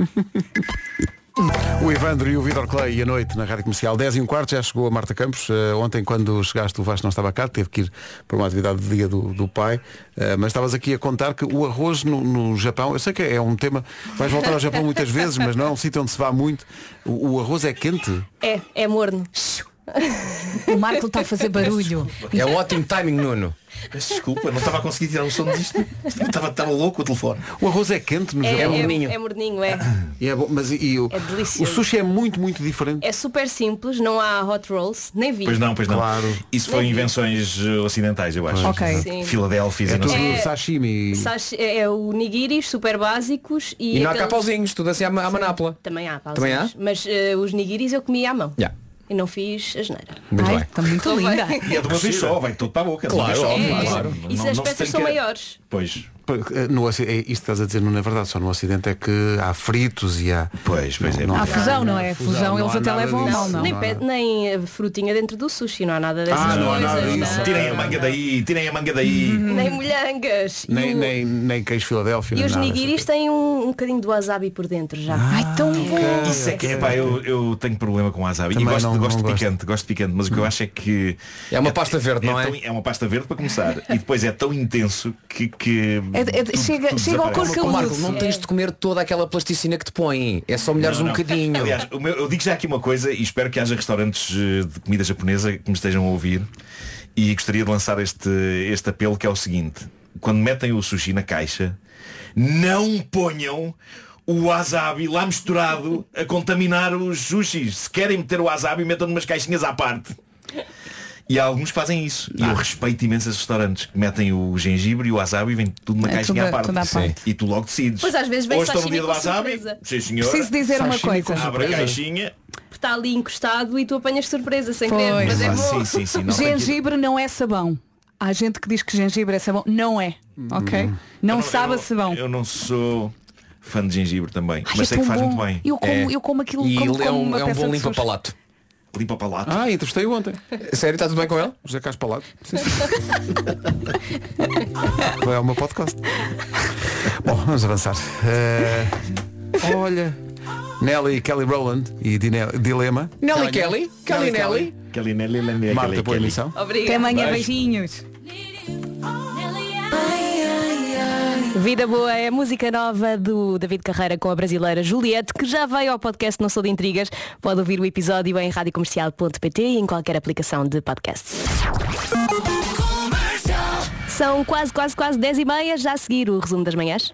o Evandro e o Vitor Clay e a noite na Rádio Comercial dez e um quarto, já chegou a Marta Campos. Uh, ontem quando chegaste o Vasco não estava cá, teve que ir para uma atividade de dia do, do pai, uh, mas estavas aqui a contar que o arroz no, no Japão, eu sei que é um tema, vais voltar ao Japão muitas vezes, mas não é um sítio onde se vá muito. O, o arroz é quente? É, é morno. O Marco está a fazer barulho. É um ótimo timing, Nuno. Peço desculpa, não estava a conseguir tirar o som disto. Estava, estava louco o telefone. O arroz é quente no É, Japão? é, é morninho, é. E é bom, mas e, e o, É delicioso. o sushi é muito, muito diferente. É super simples, não há hot rolls, nem vi. Pois não, pois não. Claro. Isso foi Nem vi. invenções eh, ocidentais, eu acho. Ok. Sim. Filadélfias É e não tudo sei. É- sashimi. Sashi- É, é o nigiris super básicos e, E não há aqueles- cá pauzinhos, tudo assim à, à manápola. Também há pauzinhos. Também há? Mas eh, os nigiris eu comia à mão. Já. E não fiz a geneira. Muito Ai, bem. está muito Correu linda. bem. E é de uma vez só, vai tudo para a boca. de uma Claro, vez só. óbvio, É, claro. E se Não- as não se peças tem são que- maiores. Pois. No, é, isto que estás a dizer não é verdade, só no Ocidente é que há fritos e há. Pois, pois é. Não, há fusão, não é? Fusão, fusão eles até levam a mal, não. Nem, pe- nem frutinha dentro do sushi, não há nada dessas ah, não há coisas. Nada disso. Não. Tirem a manga daí, tirem a manga daí. Nem molhangas. Nem, e o... nem, nem queijo Filadélfia. E os nada, nigiris têm um, um bocadinho do wasabi por dentro já. Ah, Ai, tão bom. Isso é que é, pá, eu, eu tenho problema com wasabi. Também e gosto, não, gosto não de gosto. picante, gosto de picante, mas o que eu acho é que. É uma pasta verde, é, não é? Tão, é uma pasta verde para começar. E depois é tão intenso que. que é, é, tudo, chega tudo chega ao cor desaparece. Marco, não tens de comer toda aquela plasticina que te põem. É só molhares Não, um não. bocadinho. Aliás, o meu- eu digo já aqui uma coisa e espero que haja restaurantes eh, de comida japonesa que me estejam a ouvir. E gostaria de lançar este, este apelo, que é o seguinte: quando metem o sushi na caixa, não ponham o wasabi lá misturado a contaminar os sushis. Se querem meter o wasabi, metam numas caixinhas à parte. E há alguns que fazem isso. E eu respeito imenso esses restaurantes que metem o gengibre e o wasabi e vem tudo numa É caixinha tudo- à parte. tudo à parte. E tu logo decides. Pois às vezes vem Hoje estou no dia sashimi do com wasabi. surpresa. Sim, senhora. Preciso dizer uma Sashimi coisa. com Abre a caixinha. Porque está ali encostado e tu apanhas surpresa sem Pois. querer. Mas é Ah, bom. sim, sim, sim. Não tem que- Gengibre não é sabão. Há gente que diz que gengibre é sabão. Não é. Ok? Eu Não eu sabe a sabão. Eu não sou fã de gengibre também. Ai, mas é sei que tão faz bom. muito bem. Eu como, É. eu como aquilo E como, ele é como um, uma é um peça bom de limpa sushi. palato. Limpa palato. Ah, entrevistei ontem. Sério, está tudo bem com ele? José Carlos Palato. Sim, sim. Vai ao meu podcast. Bom, vamos avançar. Eh, olha, Nelly e Kelly Rowland e Dine- Dilema. Nelly Kelly? Kelly Nelly? Kelly Nelly, Nelly, Marta Kelly, põe a Kelly. missão. Obrigada. Até amanhã, Beijo. beijinhos. Vida Boa é a música nova do David Carreira com a brasileira Juliette, que já veio ao podcast Não Sou de Intrigas. Pode ouvir o episódio em radiocomercial ponto pt e em qualquer aplicação de podcast. São quase, quase, quase dez e meia. Já a seguir o resumo das manhãs.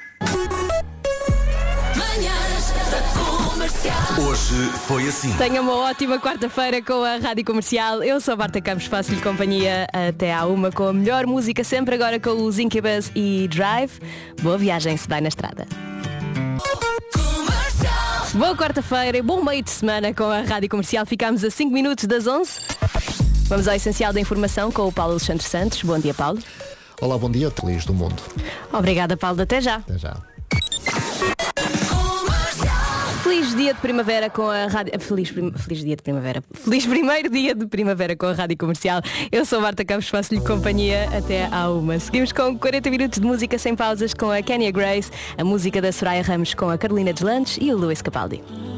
Hoje foi assim. Tenha uma ótima quarta-feira com a Rádio Comercial. Eu sou a Marta Campos, faço-lhe companhia até à uma com a melhor música sempre, agora com os Incubus e Drive. Boa viagem se vai na estrada. Boa quarta-feira e bom meio de semana com a Rádio Comercial. Ficamos a cinco minutos das onze. Vamos ao essencial da informação com o Paulo Alexandre Santos. Bom dia, Paulo. Olá, bom dia, feliz do mundo. Obrigada, Paulo. Até já. Até já. Feliz dia de primavera com a rádio. Feliz, prim... Feliz dia de primavera. Feliz primeiro dia de primavera com a Rádio Comercial. Eu sou a Marta Campos, faço-lhe companhia até à uma. Seguimos com quarenta minutos de música sem pausas com a Kenya Grace, a música da Soraya Ramos com a Carolina Deslandes e o Luís Capaldi.